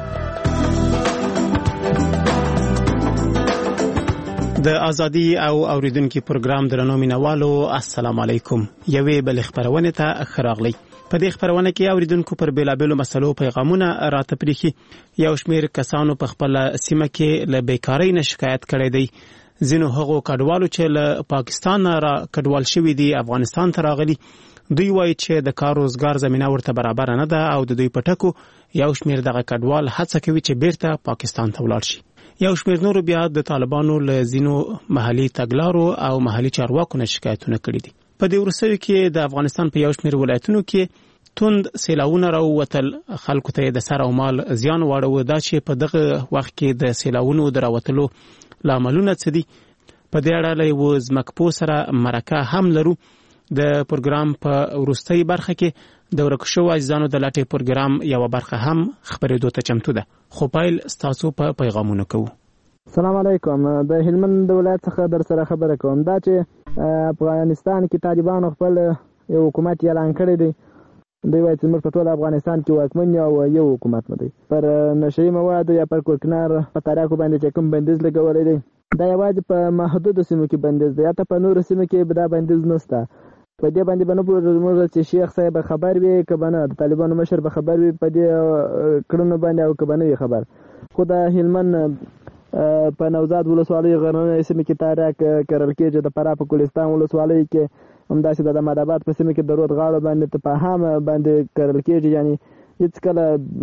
د ازادي او اوریدونکو پروګرام درنو مینوالو السلام علیکم. یوې بل خبرونه ته خراغلی. په دې خبرونه کې اوریدونکو پر بیلابېلو مسلو پیغامونه راته پریخي. یو شمېر کسانو په خپل سیمه کې له بیکاری نه شکایت کړی دی. ځینو هغو کډوالو چې له پاکستان را کډوال شوي دي افغانستان ته راغلي دوی وایي چې د کار روزګار زمینه ورته برابر نه ده او د دوی په ټکو یو شمېر دغه کډوال هڅه کوي چې بیرته پاکستان ته ولاړ شي. یو شمېر نورو بیا د طالبانو له ځینو محلي تګلارو او محلي چارواکو نه شکایتونه کړي دي. په دې وروستیو کې د افغانستان په یو شمېر ولایتونو کې توند سیلاوونه راووتل. خلکو ته د سر او مال زیان واړوه. دا چې په دغه وخت کې د سیلاوونو د راوتلو لاملونه څه دي په دې اړه له یو ځمکپوه سره مرکه هم لرو. د پروګرام په وروستۍ برخه کې د ورک شوو عزیزانو د لټې پروګرام یو برخه هم خبرېدو ته چمتو ده. خو پایل ستاسو په پیغامونو کوو. السلام علیکم. د هلمند ولایت څخه در سره خبره کوم. دا چې افغانستان کې طالبانو خپل یو حکومت اعلان کړی دی. دوی وایي چې موږ په ټول افغانستان کې واکمن یو یو حکومت نه دی. پر نشهیي موادو یا پر کوکنار په تاریخو باندې چې کوم بندیز لګولی دی دا یوازې په محدودو سیمو کې بندیز دی. حتی په نورو سیمو کې دا بندیز نشته. په دې باندې به نه پوهېږو چې شیخ صاحب خبر وي که به نه، د طالبانو مشر به خبر وي په دې کړنو باندې او که به نه وي خبر. خو د هلمند په نوزاد ولسوالۍ غرنۍ سیمې کې تاریخ کرل کېږي. د فراه په ګلستان ولسوالۍ کې همداسې د احمدآباد په سیمه کې د رود غاړو باندې تفاهم باندې کرل کېږي. یعنی هیڅ کله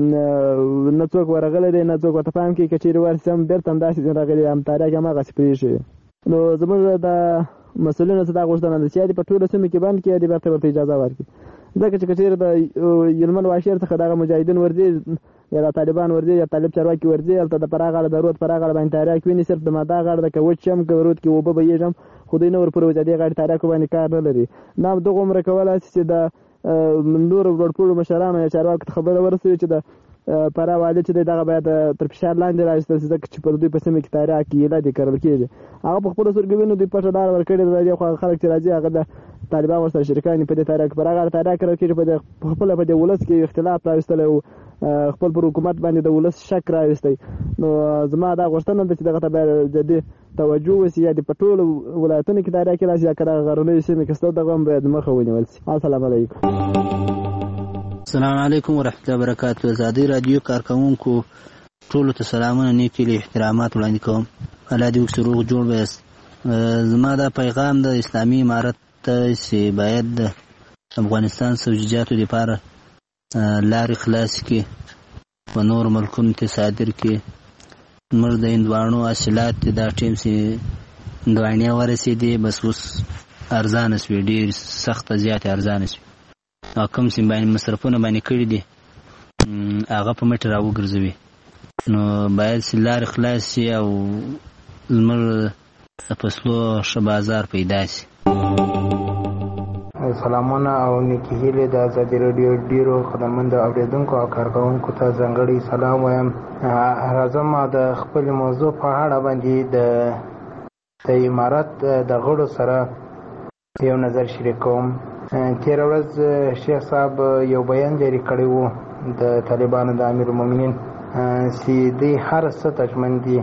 نه څوک ورغلی دی نه څوک ورته پام کوي. که چېرې ورسي هم بېرته همداسې راغلي هم تاریخ هماغسې پرېښي. نو زموږ د مسؤلینو څخه دا غوښتنه ده چې یا دې په ټولو سیمو کې بند کړي یا دې بېرته ورته اجازه ورکړي. ځکه چې که چېرې د هلمند واشیر څخه دغه مجاهدین ورځي یا د طالبان ورځي یا طالب چارواکي ورځي هلته د فراه غاړه د رود فراه غاړه باندې تاریخ ویني. صرف د ماده غاړه ده که وچ هم که رود کې اوبه بهیږي هم خو دوی نه ورپورې د دې غاړې تاریخو باندې کار نه لري. نه دغه عمره کولی شي چې د نورو لوړپوړو مشرانو یا چارواکو ته خبره ورسوي چې د فرا والي چې دغه باید تر فشار لاندې راوستل شي ځکه چې په دوی په سیمه کې تاریخ کې لا د کرل کېږي هغه په خپل سرګ وینو د پټه دار ورکړي د خو خلک چې راځي هغه د طالبان ورسره شریکان په دې تاریخ پر هغه تاریخ کرل کېږي په خپل په دې ولس کې اختلاف راوستل او خپل پر حکومت باندې د ولس شک راوستي نو زما دا غوښتنه ده چې دغه ته باید جدي توجه وشي یا د پټول ولایتونو کې تاریخ کې راځي کړه غرنۍ سیمه کې ستو دغه باید مخه ونیول شي. السلام علیکم. السلام علیکم ورحمۃ اللہ وبرکاتہ. آزادی رادیو کارکونکو ټول ته سلامونه نیکی له احترامات وړاندې کوم. الله دې وکړي روغ جوړ ويست. زما دا پیغام د اسلامي امارت ته چې باید د افغانستان سوجیجاتو لپاره لارې خلاص کړي په نور ملکونو ته صادر کړي. موږ د هندوانو حاصلات دا ټیم چې هندوانې ورسېدې بس اوس ارزانه شوي ډېر سخته زیاتې ارزانه شوي او کوم چې باندې مصرفونه باندې کړي دي هغه په مټې راوګرځوي نو باید چې لارې خلاص شي او لمر د فصلو ښه بازار پیدا شي. سلامونه او نیکې هیلې د ازادي راډیو ډیرو خدمتمندو اورېدونکو او کارکوونکو ته ځانګړی سلام وایم. راځم د خپل موضوع په اړه باندې د د امارت د غړو سره یو نظر شریک کوم. تېره ورځ شیخ صاحب یو بیان جاري کړی و د طالبانو د امیر المؤمنین چې دوی هر څه تجمن دي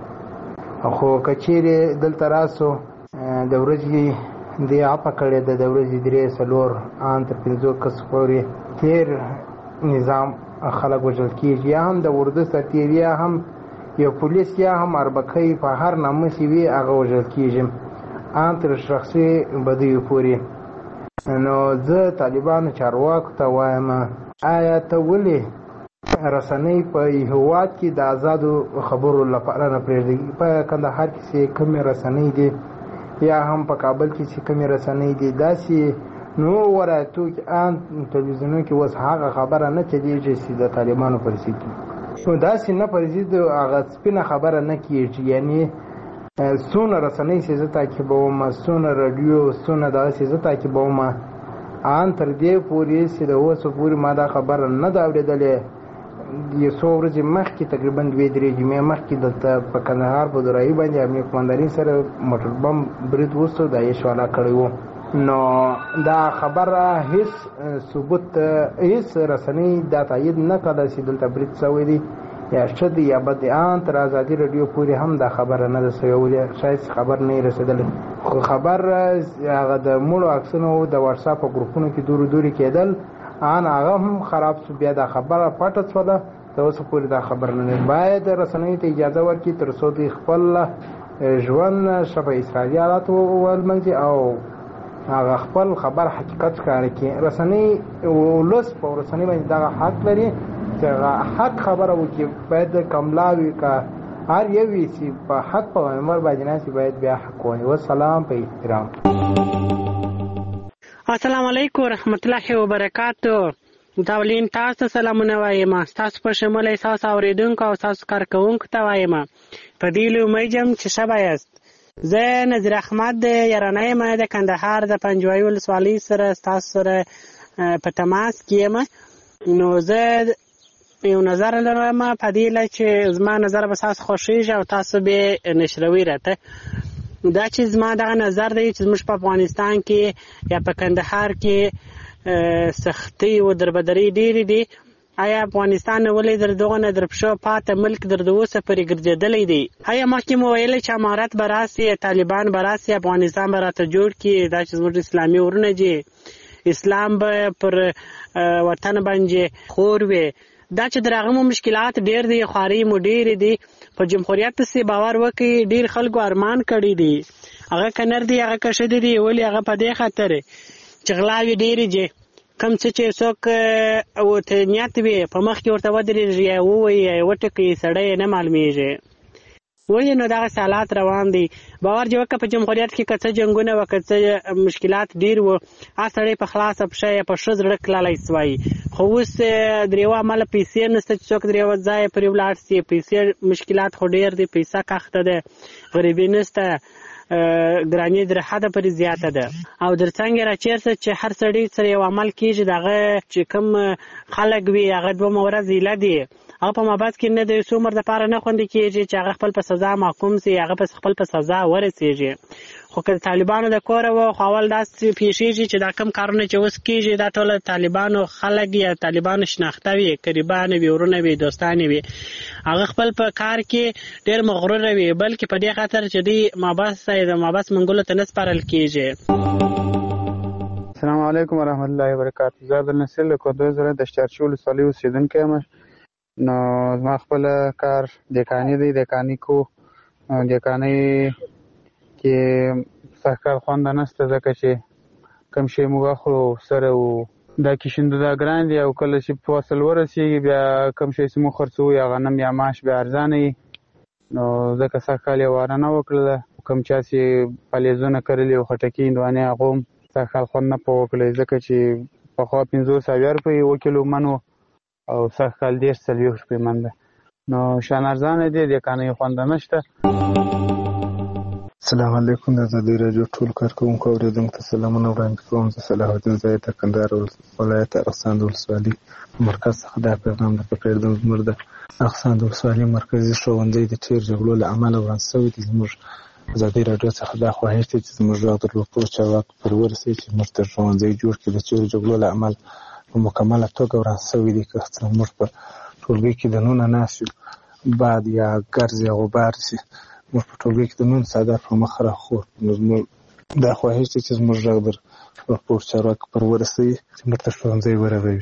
خو که چیرې دلته راسو د ورځې دی اپا کړی د ورځې درې څلور ان تر پنځو کس پورې تیر نظام خلک وژل کېږي یا هم د اردو سرتېري یا هم یو پولیس یا هم اربکۍ په هر نامه چې وي هغه وژل کېږي ان تر شخصي بدیو پورې. نو زه طالبانو چارواکو ته وایم آیا ته ولې رسنۍ په هېواد کې د آزادو خبرو لپاره نه پرېږدي؟ په کندهار کې چې کومې رسنۍ دي یا هم په کابل کې چې کومې رسنۍ دي داسې نو ولایتو کې ان تلویزیونونو کې اوس هغه خبره نه چلېږي چې د طالبانو پر ضد نو داسې نه پر ضد هغه سپینه خبره نه کېږي. یعنې څونه رسنۍ چې زه تعقیبوم څونه راډیو څونه داسې زه تعقیبوم ان تر دې پورې چې د اوسه پورې ما دا خبره نه ده اورېدلې. یو څو ورځې مخکې تقریبا دوې درې جمعې مخکې دلته په کندهار په دورايي باندې امنیه قماندانۍ سره موټر بم برید وسو دا یې شواله کړی و. نو دا خبره هیڅ ثبوت هیڅ رسنۍ دا تایید نه کړه چې دلته برید شوی دی یا ښه دی یا بد دی. ان تر ازادي راډیو پورې هم دا خبره نه ده شوې شاید خبر نه رسېدلی خو خبر هغه د مړو عکسونو د واتساپ په ګروپونو کې دورو دوري کېدل ان هغه هم خراب شو. بیا دا خبره پټه شوله د اوسه پورې دا خبر نه. باید رسنیو ته اجازه ورکړي تر څو دوی خپل ژوند شبه اسرائیلي حالات ولمنځي او هغه خپل خبر حقیقت ښکاره کړي. رسنۍ ولس په رسنۍ باندې دغه حق لري چې هغه حق خبره وکړي. باید کملاوي که هر یو وي چې په حق په عمر باندې ناسي باید بیا حق وایي. والسلام په احترام. السلام علیکم ورحمت الله وبرکاتو. دا ولین تاسو سلامونه وایم. تاسو په شمول احساس اوریدونکو او تاسو کارکونکو ته وایم په دې لومړی جام چې شبا یاست. زه نظیر احمد یارانه ما د کندهار د پنجوایي ولسوالۍ سره تاسو سره په تماس کې یم. نو زه یو نظر لرم په دې چې زما نظر به تاسو خوښیږي او تاسو به نشروي راته. دا چې زما دغه نظر دی چې زموږ په افغانستان کې یا په کندهار کې سختي او دربدري ډېرې دي. آیا افغانستان ولې در دغه نه در پښو پاته ملک در د اوسه پرې ګرځېدلی دی؟ آیا مخکې مو ویلی چې امارت به راسي طالبان به راسي افغانستان به راته جوړ کړي دا چې زموږ اسلامي ورونه دي اسلام به پر وطن باندې خور وي. دا چې در هغه مو مشکلات ډېر دي خوارۍ مو ډېرې دي. په جمهوریت پسې باور وکړئ ډېر خلکو ارمان کړی دي. هغه که نر دي هغه که ښځې دي ولې هغه په دې خاطر چې غلاوې ډېرې دي. کم څه چې څوک ورته نیت وي په مخ کې ورته ودرېږي یا ووایي یا وټکوي سړی یې نه معلومېږي. ولې نو دغسې حالات روان دي. باور دې وکړه په جمهوریت کې که څه جنګونه وه که څه مشکلات ډېر وو هغه سړی په خلاصه پښه یا په ښه زړه تللی سوی. خو اوس درې یوه عمله پیسې نشته چې څوک درې یوه ځایه پرې ولاړ سي. پیسې مشکلات خو ډېر دي. پیسه کښته ده غریبي نشته ګراني در حده پرې زیاته ده او در څنګه را چیرته چې هر سړی سره یو عمل کیږي دغه چې کوم خلک وي هغه دوه ورځې لدی هغه په مابعد کې نه د څو عمر دپاره نه خوندي کیږي چې هغه خپل په سزا محکوم سي هغه په خپل په سزا ورسیږي خو که طالبانو د کوره و خو اول داسې پیښیږي چې دا کم کارونه چې اوس کیږي دا ټول طالبانو خلک یا طالبانو شناخته وي قریبان وي ورونه وي دوستان وي هغه خپل په کار کې ډېر مغرور وي بلکې په دې خاطر چې دی مابس د مابس منګولو ته نه سپارل کیږي. السلام علیکم ورحمت الله وبرکاته. زه عبدالناصر له کودو زره د شارچي ولسوالۍ اوسېدونکی یم. نو زما خپل کار دکاني دی دکاني کو دکاني کې سږکال خوند نشته ځکه چې کوم شی موږ اخلو سره و دا کشنده دا ګران دی او کله چې فصل ورسیږي بیا کوم شی چې موږ خرڅوو یا غنم یا ماش بیا ارزانه وي نو ځکه سږکال یې واره نه وکړله کوم چا چې پلیزونه کرلي او خټکي هندوانې هغه هم سږکال خوند نه په وکړی ځکه چې پخوا پنځوس اویا روپۍ اوه کیلو من و او سږکال دېرش څلوېښت روپۍ من ده نو شان ارزانه دی دکانۍ خوند نشته. السلام علیکم د ازادي راډیو ټول کارکوونکو اورېدونکو ته سلامونه وړاندې کوم. زه صلاح الدین زاید د کندهار ولایت اغسان ولسوالۍ مرکز څخه دا پیغام د پکړدم زموږ د اغسان ولسوالۍ مرکزي ښوونځی د تېر جګړو له امله وران شوی دی. زموږ ازادي راډیو څخه دا خواهش دی چې زموږ غږ د لوړپوړو چارواکو پورې ورسوي چې زموږ تر ښوونځی جوړ کړي د تېرو جګړو له امله په مکمله توګه وران شوی دی. که څه موږ په ټولګي کې دننه ناست یو باد یا ګرځ یا غبار شي موږ په ټولګي کې د نون څادر په مخ راخور نو زموږ دا خواهش دی چې زموږ غږ د لوړپوړو چارواکو پورې ورسوي چې موږ ته ښوونځی ورغوي.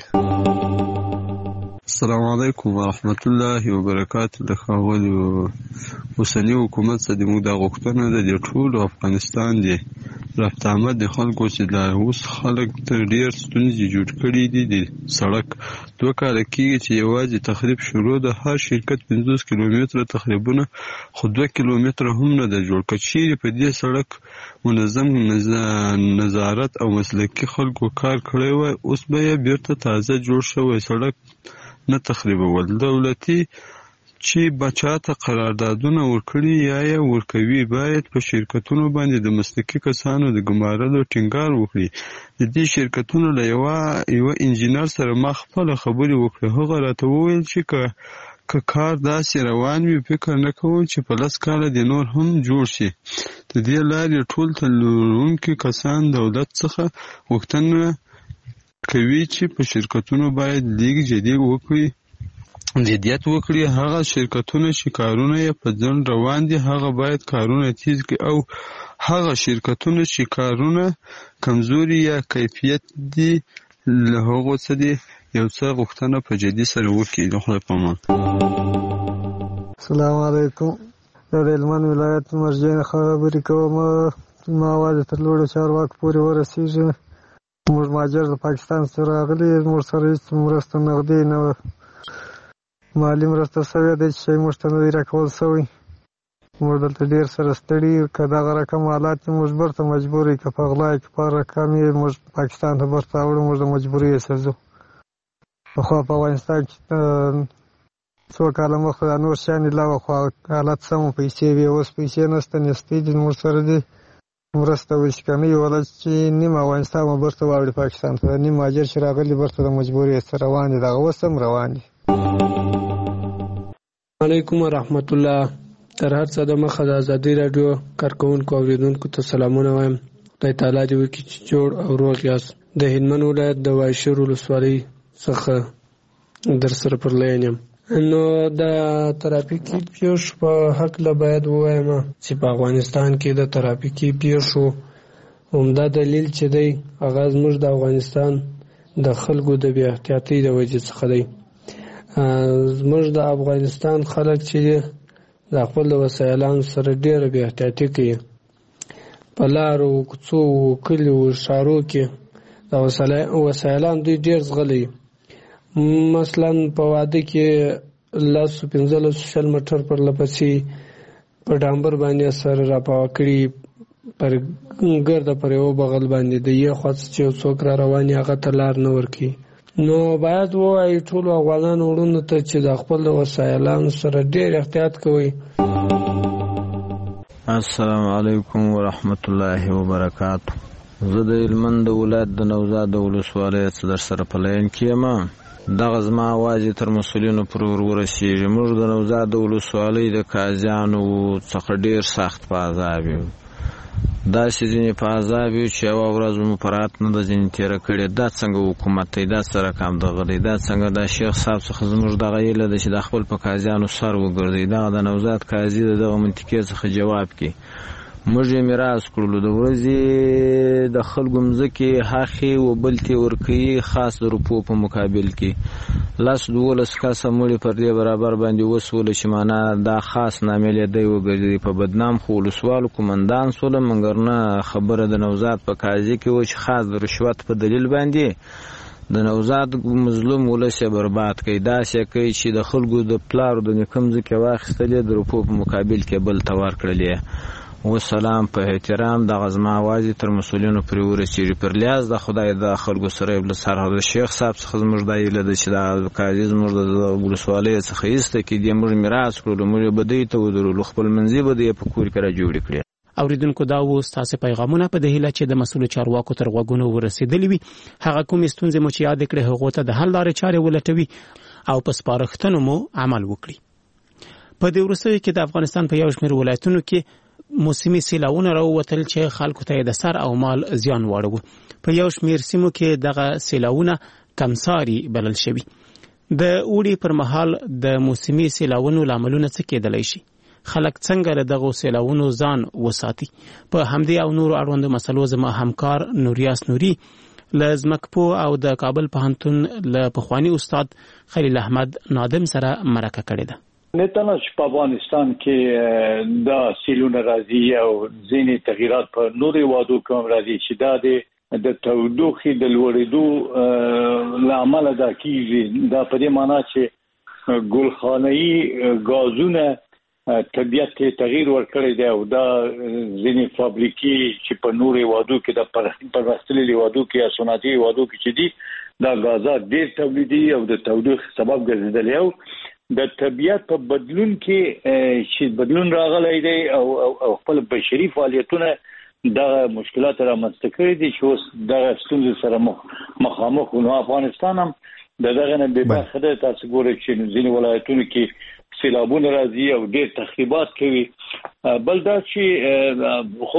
السلام علیکم ورحمت الله وبرکاته. د ښاغلي اوسني حکومت څخه زموږ دا غوښتنه ده د ټولو افغانستان دی رفت آمد د خلکو چې دا اوس خلک ته ډېر ستونزې جوړ کړي دي. د سړک دوه کاله کېږي چې یوازې تخریب شروع ده. هر شرکت پنځوس کیلومتره تخریبونه خو دوه کیلومتره هم نه ده جوړ. که چیرې په دې سړک منظم نظارت او مسلکي خلکو کار کړی وای اوس به یې بیرته تازه جوړ شوی سړک نه تخریبول. دولتي چې بچاته قراردادونه ورکړي یا یې ورکوي باید په شرکتونو باندې د مسلکي کسانو د ګمارلو ټینګار وکړي. د دې شرکتونو له یوه یوه انجینر سره ما خپله خبرې وکړې. هغه راته وویل چې که که کار داسې روان وي فکر نه کوم چې په لس کاله د نور هم جوړ شي. د دې لارې ټول تلونکي کسان دولت څخه غوښتنه کوي چې په شرکتونو باید لیږ جدي وکړي جدیت وکړي. هغه شرکتونه چې کارونه یې په ځنډ روان دي هغه باید کارونه تیز کړي او هغه شرکتونه چې کارونه کمزوري یا کیفیت دي له هغو څه دي یو څه غوښتنه په جدي سره وکړي. د خدای په امان. السلام علیکم. د هلمند ولایت مرجع خبرې کوم. ما اواز تر لوړو چارواکو پورې ورسېږي. موږ مهاجر د پاکستان سره راغلي موږ سره هېڅ مرسته نغدي نه وه مالي مرسته شوې ده چې شی موږ ته نه دی راکول شوی. موږ دلته ډېر سره ستړي یو. که دغه رقم حالات چې موږ برته مجبور یو که په غلا یې که په رقم یې موږ پاکستان ته برته راوړو موږ د مجبورۍ څخه ځو. پخوا په افغانستان کې څو کاله مخکې دا نور شیان لا وه خو حالت سم و پیسې وې اوس پیسې نشته نیستۍ دي موږ سره دي مرسته وشي که نه یو ولس چې نیم افغانستان به برته واوړي پاکستان ته نیم مهاجر چې راغلي برته د مجبورۍ څخه روان دي دغه اوس هم روان دي. علیکم ورحمت الله. تر هر څه د مخه د ازادي راډیو کارکوونکو اوریدونکو ته سلامونه وایم. خدای تعالی دې وکړي چې جوړ او روغ یاست. د هلمند ولایت د وایشر ولسوالۍ څخه در سره پر لاین یم. نو د ترافیکي پیښو په هکله باید ووایم چې په افغانستان کې د ترافیکي پیښو عمده دلیل چې دی هغه زموږ د افغانستان د خلکو د بې احتیاطۍ د وجې څخه دی. زموږ د افغانستان خلک چې د خپل وسایلانو سره ډېره بې احتیاطي کوي. په لارو کوڅو کلیو ښارو کې د وسایلان دوی ډېر زغلي. مثلا په واده کې لسو پنځلسو شل موټر پرله پسې په ډامبر باندې سره راپاوه کړي پر ګرده پر یو بغل باندې د یې خوا چې یو څوک را روان وي هغه ته لار نه ورکوي. نو باید ووایي ټولو افغانانو وروڼو ته چې د خپل وسایلانو سره ډېر احتیاط کوئ. السلام علیکم ورحمت الله وبرکاته. زه د هلمند ولایت د نوزاد ولسوالۍ څخه در سره په لاین کې یم. دغه زما اواز تر مسؤلینو پورې ورورسېږي. موږ د نوزاد ولسوالۍ د قاضیانو څخه ډېر سخت په عذاب یو. داسې ځینې په عذاب یو چې یوه ورځ مو په رات نه ده ځینې تېره کړې. دا څنګه حکومت دی؟ دا څه رقم دغه دی؟ دا څنګه د شیخ صاحب څخه زموږ دغه هیله ده چې د خپل په قاضیانو سر وګرځوي. دغه د نوزاد قاضي د دغه منطقې څخه جواب کړي. موږ یې میراث کړلو. د ورځې د خلکو مځکې هاخې و بل ته ورکوي، خاص د روپو په مقابل کې. لس دولس کسه مړي پر دې برابر باندې وسوله چې معنا دا خاص نامېلېدی وګرځېدی. په بدنام خو ولسوالو قومندان سوله، مګر نه خبره د نوزاد په قاضي کې و چې خاص د رشوت په دلیل باندې د نوزاد مظلوم ولس یې برباد کوي. داسې کوي چې د خلکو د پلارو د نیکه مځکې واخیستلې، د روپو په مقابل کې بل ته ورکړلې. وسلام په احترام. دغه زما اواز تر مسؤلینو پورې ورسېږي. پر لیاز د خدای د خلکو سره له سرحد شیخ صاحب څخه زموږ دا هیله ده چې دا قاضي زموږ د ولسوالۍ څخه ایسته کړي. موږ میراث کړلو، موږ به دوی ته ودرولو، خپل منځي به دوی په کور کې را جوړې کړي. اوریدونکو دا و ستاسو پیغامونه په د هیله چې د مسؤل چارواکو تر غوږونو ورسېدلې وي. هغه کومې ستونزې مو چې یاد کړې هغه ته د حل لارې چارې ولټوي او په سپارښتنو مو عمل وکړي. په دې وروستیو کې د افغانستان په یو شمېر ولایتونو کې موسمي سیلاونه راووتل چې خلکو ته د سر او مال زیان واړوه. په یو شمېر سیمو کې دغه سیلاونه کمساري بلل شوي. د اوړي پر مهال د موسمي سیلاونو لاملونه څه کېدلی شي؟ خلک څنګه له دغو سیلاونو ځان وساتي؟ په همدې او نورو اړوندو مسلو زما همکار نوریاس نوري له ځمکپوه او د کابل پوهنتون له پخواني استاد خلیل احمد نادم سره مرکه کړې ده. نتنه چې په افغانستان کې دا سیلونه راځي او ځینې تغیرات په نورو وادو کې هم راځي چې دا د تودوخې د لوړېدو له امله دا کېږي. دا په دې معنا چې ګلخانه‌ایي غازونه طبیعت ته تغییر ورکړی دی او دا ځینې فابریکې چې په نورو وادو کې د پرمختللي وادو کې یا صنعتي وادو کې چې دي دا غازات ډېر تولیدي او د تودوخې سبب ګرځېدلی او د طبیعت په بدلون کې چې بدلون راغلی دی او خپل بشري فعالیتونه دغه مشکلات رامنځته کړي دي چې اوس دغه ستونزې سره مخامخ وو. افغانستان هم د دغه نه بې برخه دی. تاسو ګورئ چې ځینې ولایتونو کې سیلابونه راځي او ډېر تخریبات کوي. بل دا چې خو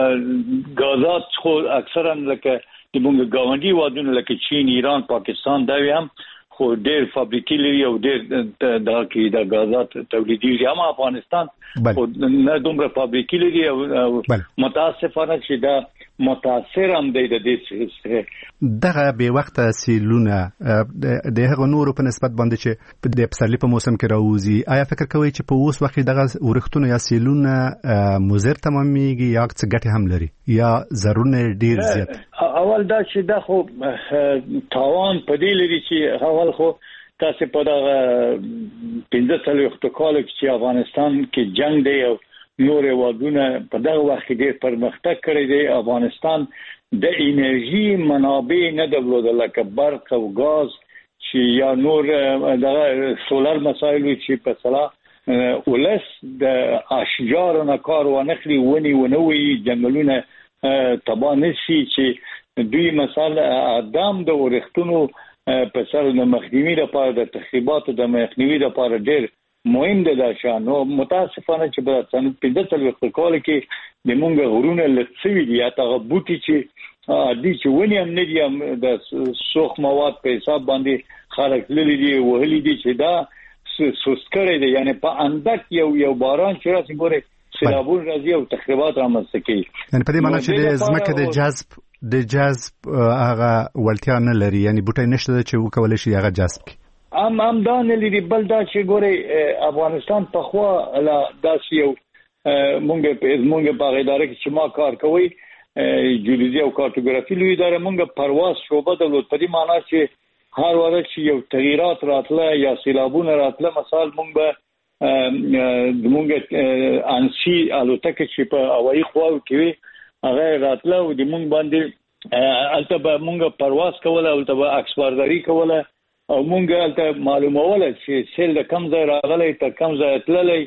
غازات خو اکثرا لکه د موږ ګاونډي هېوادونه لکه چین، ایران، پاکستان دا هم خو ډېر فابریکې لري او ډېر دا کې د غازات تولیدېږي. اما افغانستان خو نه دومره فابریکې لري او متاسفانه چې دا متاثر هم دی د دې څخه. دغه بې وخته سیلونه د هغو نورو په نسبت باندې چې د پسرلي په موسم کې راوځي، آیا فکر کوئ چې په اوس وخت دغه ورښتونه یا سیلونه مضر تمامېږي یا څه ګټې هم لري یا ضررونه ډېر زیات؟ اول دا چې دا خو تاوان په دې لري چې اول خو تاسو په دغه پنځه څلوېښتو کالو کې چې افغانستان کې جنگ دی او نور هېوادونه په دغه وخت کې ډېر پرمختګ کړی دی. افغانستان د انرژي منابع نه درلودل لکه برق او ګاز چې یا نور دغه سولر مسایل چې په صلاح ولس د اشجار نه کار وانخلي، ونې ونه وي، جنګلونه تباه نشي چې دوی مثلا اقدام د ورښتونو په سر د مخنیوي لپاره د تخریباتو د مخنیوي لپاره ډېر مهم دی. دا شان نو متاسفانه چې په سن پنځه څلوېښت کال کې د مونږ غرونه لږ شوي دي. حتی هغه بوټي چې عادي چې ونې هم نه دي د سوخ مواد په حساب باندې خلک تللي دي وهلي دي چې دا سست کړی دی. یعنې په اندک یو یو باران چې راسي ګورئ سیلابونه راځي او تخریبات رامنځته کوي. یعنې په دې معنی چې د ځمکې د جذب د جذب هغه وړتیا نه لري، یعنی بوټی نشته چې وکولی شي هغه جذب کړي. ام ام دا نه لري. بل دا چې ګورئ افغانستان پخوا لا داسې یو مونږ په مونږ په اداره کې چې ما کار کوي جیولوژي او کارتوګرافي لوی اداره مونږ پرواز شعبه درلود. په دې معنی چې هر وخت چې یو تغیرات راتله یا سیلابونه راتله مثال مونږ به مونږ انسي الوتکه چې په هوایي خواو کې وي هغه راتله او د مونږ باندې البته به مونږ پرواز کوله او البته به عکسبرداري کوله او مونږ البته معلوموله چې سیل د کم ځای راغلی تر کم ځای تللی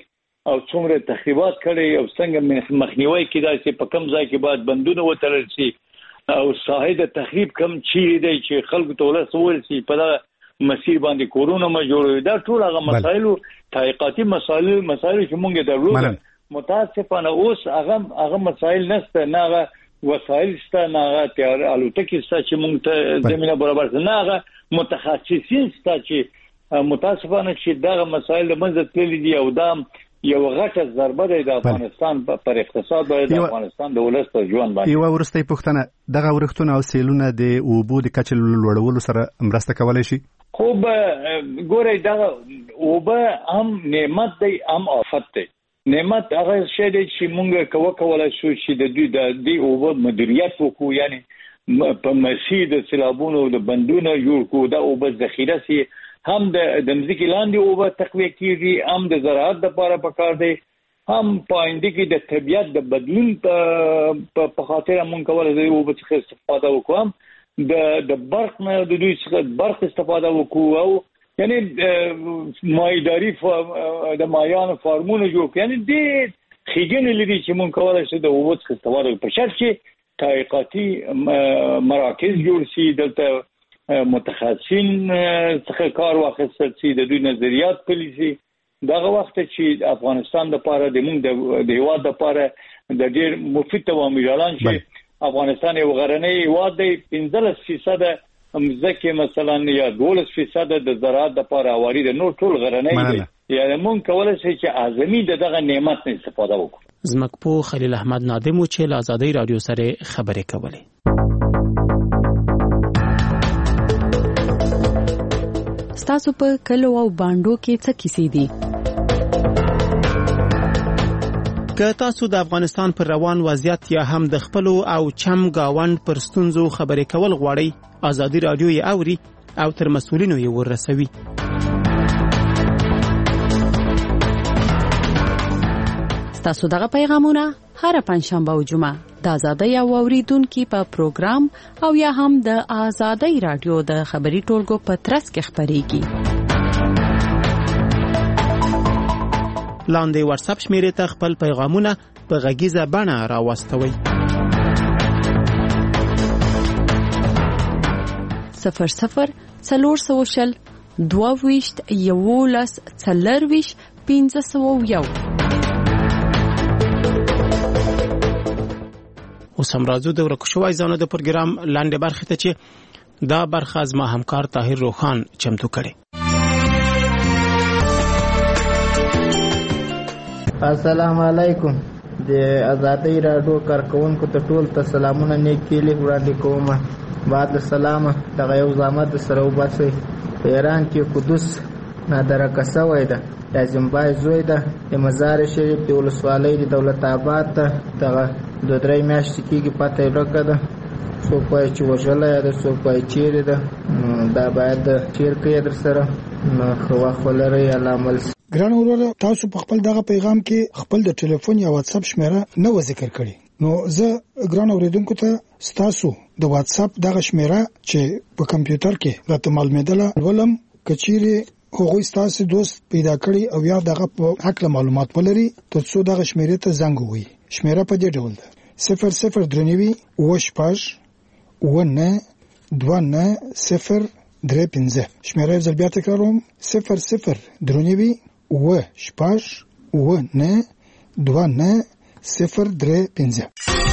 او څومره تخریبات کړي او څنګه مخنیوي کیدای شي په کم ځای کې باید بندونه وتړل شي او ساحه د تخریب کم چی دی چې خلکو ته ولسول شي په دا مسیر باندې کورونا ما جوړوي دا ټول هغه مسایل تحقیقاتي مسایل مسایل چې مونږ درلود متاسفانه اوس هغه هغه مسایل نشته نه هغه وسایل شته نه هغه تیار الوتکې شته چې مونږ ته زمينه برابر نه هغه متخصصین شته چې متاسفانه چې دا مسایل د منځ تللي دي او دا یو غټه ضربه ده د افغانستان پر اقتصاد باندې د افغانستان د ولس په ژوند باندې. یو ورستۍ پوښتنه دغه ورښتونه او سیلونه د اوبو د کچې لوړولو سره مرسته کولای شي؟ خو ګورئ دغه اوبه هم نعمت دی هم آفت دی. نعمت هغه شی دی چې مونږ کوو کولای شو چې د دوی د دې اوبه مدیریت وکړو یعنی په مسیر د سیلابونو د بندونو جوړ کړو د اوبه ذخیره سي هم د د مځکې لاندې اوبه تقویه کیږي هم د زراعت لپاره پکار دی هم پاینده کې د طبیعت د بدلون په خاطر مونږ کولای د اوبه څخه استفاده وکړو د د برق نه د دوی څخه برق استفاده وکړو او یعنی مایداری د مایان فارمونه جوړ کړي یعنی د خېګنې لري چې مونږ کولای شو د اوبه څخه استفاده وکړو په شرط چې تحقیقاتي مراکز جوړ شي دلته متخصصین څخه کار واخیستل شي د دوی نظریات پلي شي دغه وخت چې افغانستان لپاره د موږ د هیواد لپاره د ډېر مفید عوامل اعلان شي افغانستان یو غرنی هیواد دی پنځلس فیصد مځکه مثلا یا دولس فیصد د زراعت لپاره اوري د نور ټول غرنی دی یعنی موږ کولای شو چې اعظمي دغه نعمت نه استفاده وکړو. زمکپو خلیل احمد نادم چې له آزادۍ رادیو سره خبرې کولې. ستاسو په کلو او باندو کې څه کیسې دي؟ که تاسو د افغانستان پر روان وضعیت یا هم د خپل او چم گاوند پر ستونزو خبرې کول غواړئ آزادۍ رادیو یې اوري او تر مسؤلینو یې ورسوي. ستاسو دغه پیغامونه هر پنځشنبه او جمعه د آزادۍ او اوریدونکو په پروګرام او یا هم د آزادۍ رادیو د خبري ټولګو په ترڅ کې خبريږي. لاندې واتس اپ شمیرې ته خپل پیغامونه په غږیزه بڼه راوستوئ. صفر صفر څلور سوه دوه ویشت یولس څلرویشت پنځه سوه یو. اوس هم راځو د ورکو شوی ځانو د پروګرام لاندې برخه ته چې دا برخه از ما همکار طاهر روخان چمتو کړي. السلام علیکم. د آزادۍ رادیو کارکونکو ته ټول ته سلامونه نیکې له وړاندې کوم. بعد السلام دغه یو زحمت سره وباسي. په ایران کې قدس نادرکه شوی ده لازم بای زوی ده د مزار شریف د ولسوالۍ د دولت آباد ته دغه د درې میاشتې کېږي پته یې لکه ده څوک وایي چې وژلی یا ده څوک وایي چیرې ده دا باید چیر کوي در سره نو ښه وخت ولرئ الله عمل. ګران وروره تاسو په خپل دغه پیغام کې خپل د ټلیفون یا واتس اپ شمیره نه و ذکر کړي نو زه ګران اوریدونکو ته ستاسو د واتس اپ دغه شمیره چې په کمپیوټر کې راته معلومېدله ولم کچيري هغوی ستاسو دوست پیدا کړي او یا دغه په حق معلومات ولري ترڅو دغه شمیره ته زنګ ووهي. شمیره په دې ډول ده صفر صفر درنوي اوه شپږ اوه نه دوه نه صفر درې پنځه. شمیره یې ځل بیا تکراروم صفر صفر درنوي اوه شپږ اوه نه دوه نه صفر درې پنځه.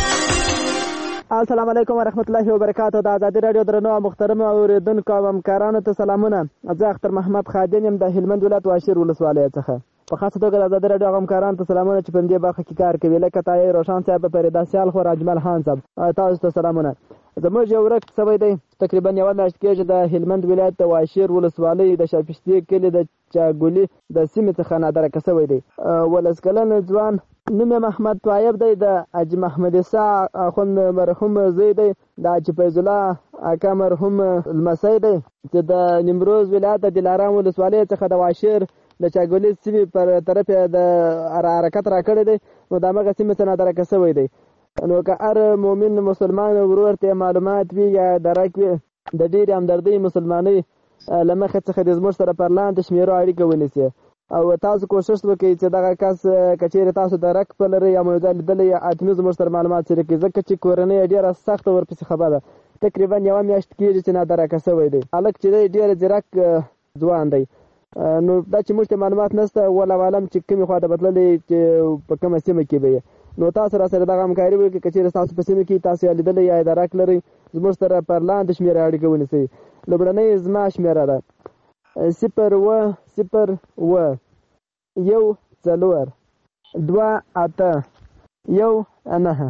السلام علیکم ورحمت الله وبرکاته. د آزادۍ رادیو درنو محترم اوریدونکو او همکارانو ته سلامونه. زه اختر محمد خادم یم د هلمند ولایت واشیر ولسوالۍ څخه. په خاصه توګه د آزادۍ رادیو همکارانو ته سلامونه چې په دې برخه کې کار کوي لکه طاهر روشن صاحب پریدا سیال خو راجمل خان صاحب تاسو ته سلامونه. زموږ یو ورک سوی دی تقریبا یو میاشت کېږي د هلمند ولایت د واشیر ولسوالۍ د شاپشتي کلی د چاګولي د سیمې څخه نادرکه سوی دی. ولس کلن ځوان نوم محمد طیب دی د حاجي محمد عیسی اخوند مرحوم زوی دی د حاجي فیض الله اکا مرحوم لمسی دی چې د نیمروز ولایت د دلارام ولسوالۍ څخه د واشیر د چاګولي سیمې پر طرف د حرکت راکړی دی نو د هغه سیمې څخه نادرکه سوی دی. نو که هر مؤمن مسلمان ورور ته معلومات وي یا درک وي د ډېرې همدردۍ مسلمانۍ له مخې څخه د زموږ سره پر لاندې شمیرو اړیکه ونیسي او تاسو کوشش وکړئ چې دغه کس کچېرې تاسو درک په لرئ یا مو ځای لیدلی حتمي زموږ سره معلومات شریکړئ ځکه چې کورنۍ یې ډېره سخته ورپسې خبره ده. تقریبا یوه میاشت کېږي چې نادرکه شوی دی. هلک چې دی ډېر ځیرک ځوان دی. نو دا چې موږ ته معلومات نشته والله عالم چې کومې خوا ته به تللی چې په کومه سیمه کې به یې. نو تاسو را سره دغه همکاري وکړئ که چېرې ستاسو په سیمه کې تاسو یې لیدلی یا یې درک لرئ زموږ سره پر لاندې شمېره اړیکه ونیسئ. لومړنۍ زما شمېره ده صفر اوه صفر اوه یو څلور دوه اته یو نهه.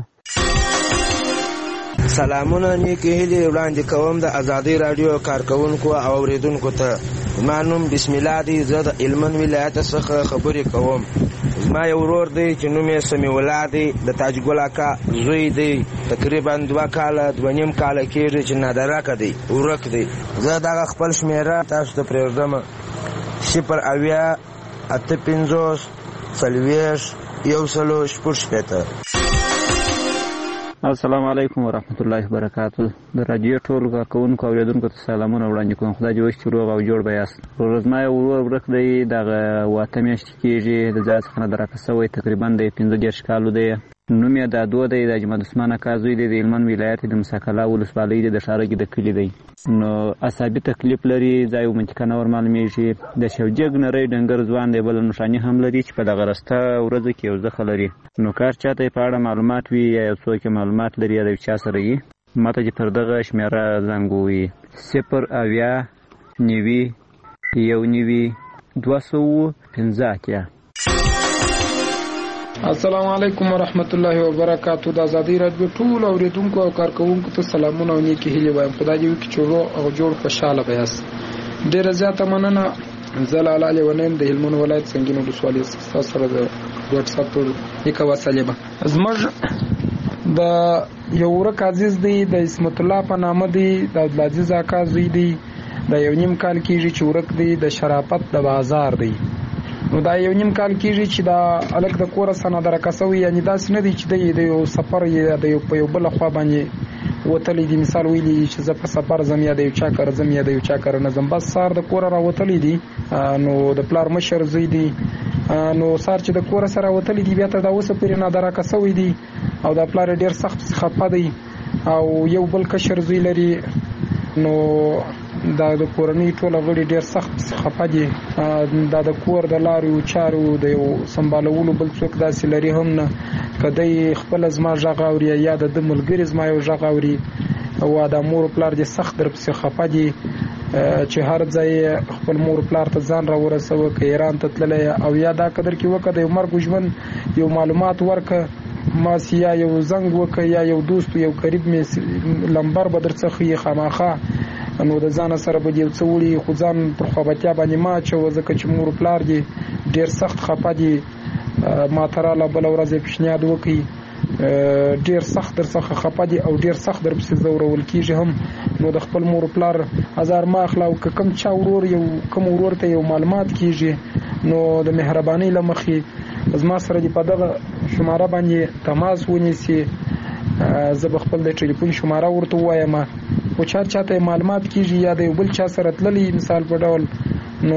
سلامونه نیکې هیلې وړاندې کوم د ازادۍ راډیو کارکوونکو او اورېدونکو ته. زما نوم بسم الله دی. زه د هلمند ولایت څخه خبرې کوم. زما یو ورور دی چې نوم یې سمیع الله دی، د تاج ګل اکا زوی دی. تقریبا دوه کاله دوه نیم کاله کېږي چې نادرکه دی، ورک دی. زه دغه خپل شمېره تاسو ته پرېږدم: صفر اویا اته پنځوس څلوېښت یو سلو شپږ شپېته. السلام علیکم ورحمت الله وبرکاتو. د راډیو ټولو کارکوونکو او اورېدونکو ته سلامونه وړاندې کوم. خدای دې وکړي چې روغ او جوړ به یاست. زما یو ورور ورک دی، دغه اوه اته میاشتې کېږي د ځای څخه نادرکه شوی، تقریبا د پنځه دېرش کالو دی. نوم یې دادو دی، د اجمد عثمان اکا زوی دی، د هلمند ولایت د موسی ولسوالۍ دی، د ښارګي د کلي دی. نو اعصابي تکلیف لري، ځای او منطقه نه ورمعلومېږي. د شوجګ نری ډنګر ځوان دی، بله نښاني هم لري چې په دغه رسته ورځو کې یو زخه لري. نو کار چاته یې په اړه معلومات وي یا یو څوک معلومات لري یا د یو چا سره وي، ما ته چې پر دغه شمېره زنګ ووهي: صفر اویا نوي یو نوي دوه سوه پنځه اتیا. السلام علیکم ورحمت الله وبرکاتو. د ازادۍ راډیو ټول اوریدونکو او کارکوونکو ته سلامونه او نیکې هیلې وایم. خدای دې وکړي چې روغ او جوړ خوشحاله به یاست. ډېره زیاته مننه. زه لالا لیونی د هلمند ولایت سنګین ولسوالۍ څخه سره د واتساپ ټول نیکه وسلې به زموږ د یو ورک عزیز دی، د اسمت الله په نامه دی، د عبدالعزیز اکا زوی دی. د یو نیم کال کېږي چې ورک دی، د شرافت د بازار دی. نو دا یو نیم کال کېږي چې دا هلک د کوره څخه نادرکه شوی، یعنې داسې نه دی چې دی د یو سفر یا د یو په یو بله خوا باندې وتلی دی. مثال ویلی چې زه په سفر ځم یا د یو چا کره ځم یا د یو چا کره نه ځم، بس سهار د کوره راوتلی دی. نو د پلار مشر زوی دی. نو سهار چې د کوره سره راوتلی دی بیا ته دا اوسه پورې نادرکه شوی دی او دا پلار یې ډېر سخت خفه دی او یو بل کشر زوی لري. نو دا د کورنۍ ټوله غړي ډېر سخت خفه دي. دا د کور د لارو چارو د یو سمبالولو بل څوک داسې لري هم نه. که دی خپله زما غږ اوري یا د ده ملګري زما یو غږ اوري او دا مور پلار دې سخت درپسې خفه دي چې هر ځای خپل مور پلار ته ځان را ورسوه، که ایران ته تللی او یا دا قدر کې وکړه د یو مرګ ژوند یو معلومات ورکړه ماسې یا یو زنګ وکړه یا یو دوست یو قریب مې لمبر به در څه ښیي خامخا. نو د ځانه سره به دې یو څه وړي خو ځان پر خوابتیا باندې مه اچوه ځکه چې مور پلار دې ډېر سخت خفه دي. ما ته راله بله ورځ یې پیشنهاد وکړي، ډېر سخت در څخه خفه دي او ډېر سخت در پسې ځورول کېږي هم. نو د خپل مور پلار ازار مه اخله او که کوم چا ورور یو کوم ورور ته یو معلومات کېږي نو د مهربانۍ له مخې زما سره دې په دغه شماره باندې تماس ونیسي. زه به خپل د ټلیفون شماره ورته ووایم، خو چا چاته معلومات کېږي یا د یو بل چا سره تللی مثال په ډول نو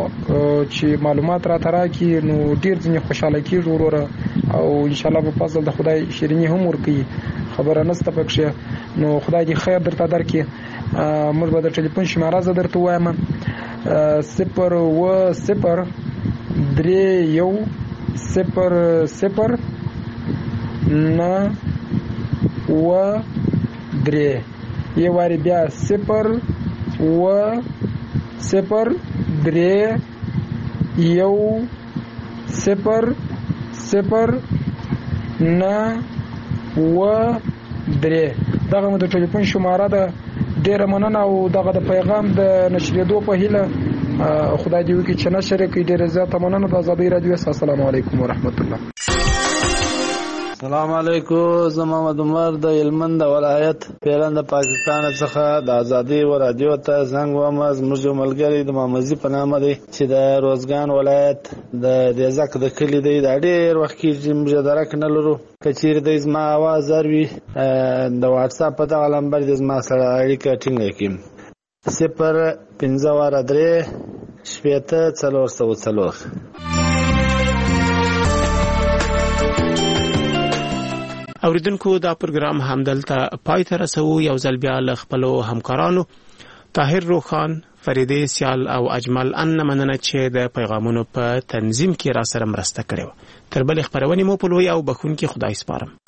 چې معلومات راته راکړي نو ډېر ځینې خوشحاله کېږي وروره او انشاءالله په فضل د خدای شیریني هم ورکوي، خبره نشته پکښې. نو خدای دې خیر درته درکړي. موږ به د ټلیفون شماره زه درته ووایم: صفر اوه صفر درې یو صفر صفر نه اوه درې. یو وارې بیا صفر اوه صفر درې یو صفر صفر نه اوه درې. دغه مو د ټلیفون شماره ده. ډېره مننه او دغه د پیغام د نشرېدو په هیله خدای دې وکړي چې نشر یې کړي. ډېره زیاته مننه. د ازادۍ راډیو السلام علیکم ورحمت الله. السلام علیکم. زه محمد عمر د هلمند ولایت پیران د پاکستان څخه د ازادۍ راډیو ته زنګ وم. زموږ یو ملګری د محمدزي په نامه دی چې د روزګان ولایت د ریزک د کلي دی. دا ډېر وخت کېږي موږ درک نه لرو. که چېرې دی زما اواز اروي د واټساپ په دغه نمبر دی زما سره اړیکه ټینګه کړي: صفر پنځه واره درې شپېته څلور سوه څلور. اوریدونکو دا پروګرام همدلته پای ته رسو. یو ځل بیا له خپلو همکارانو طاهر روخان، فریدې سیال او اجمل ان مننه چې د پیغامونو په تنظیم کې را سره مرسته کړې و. تر بلې خبرونې مو په لوی او بخون کې خدای سپارم.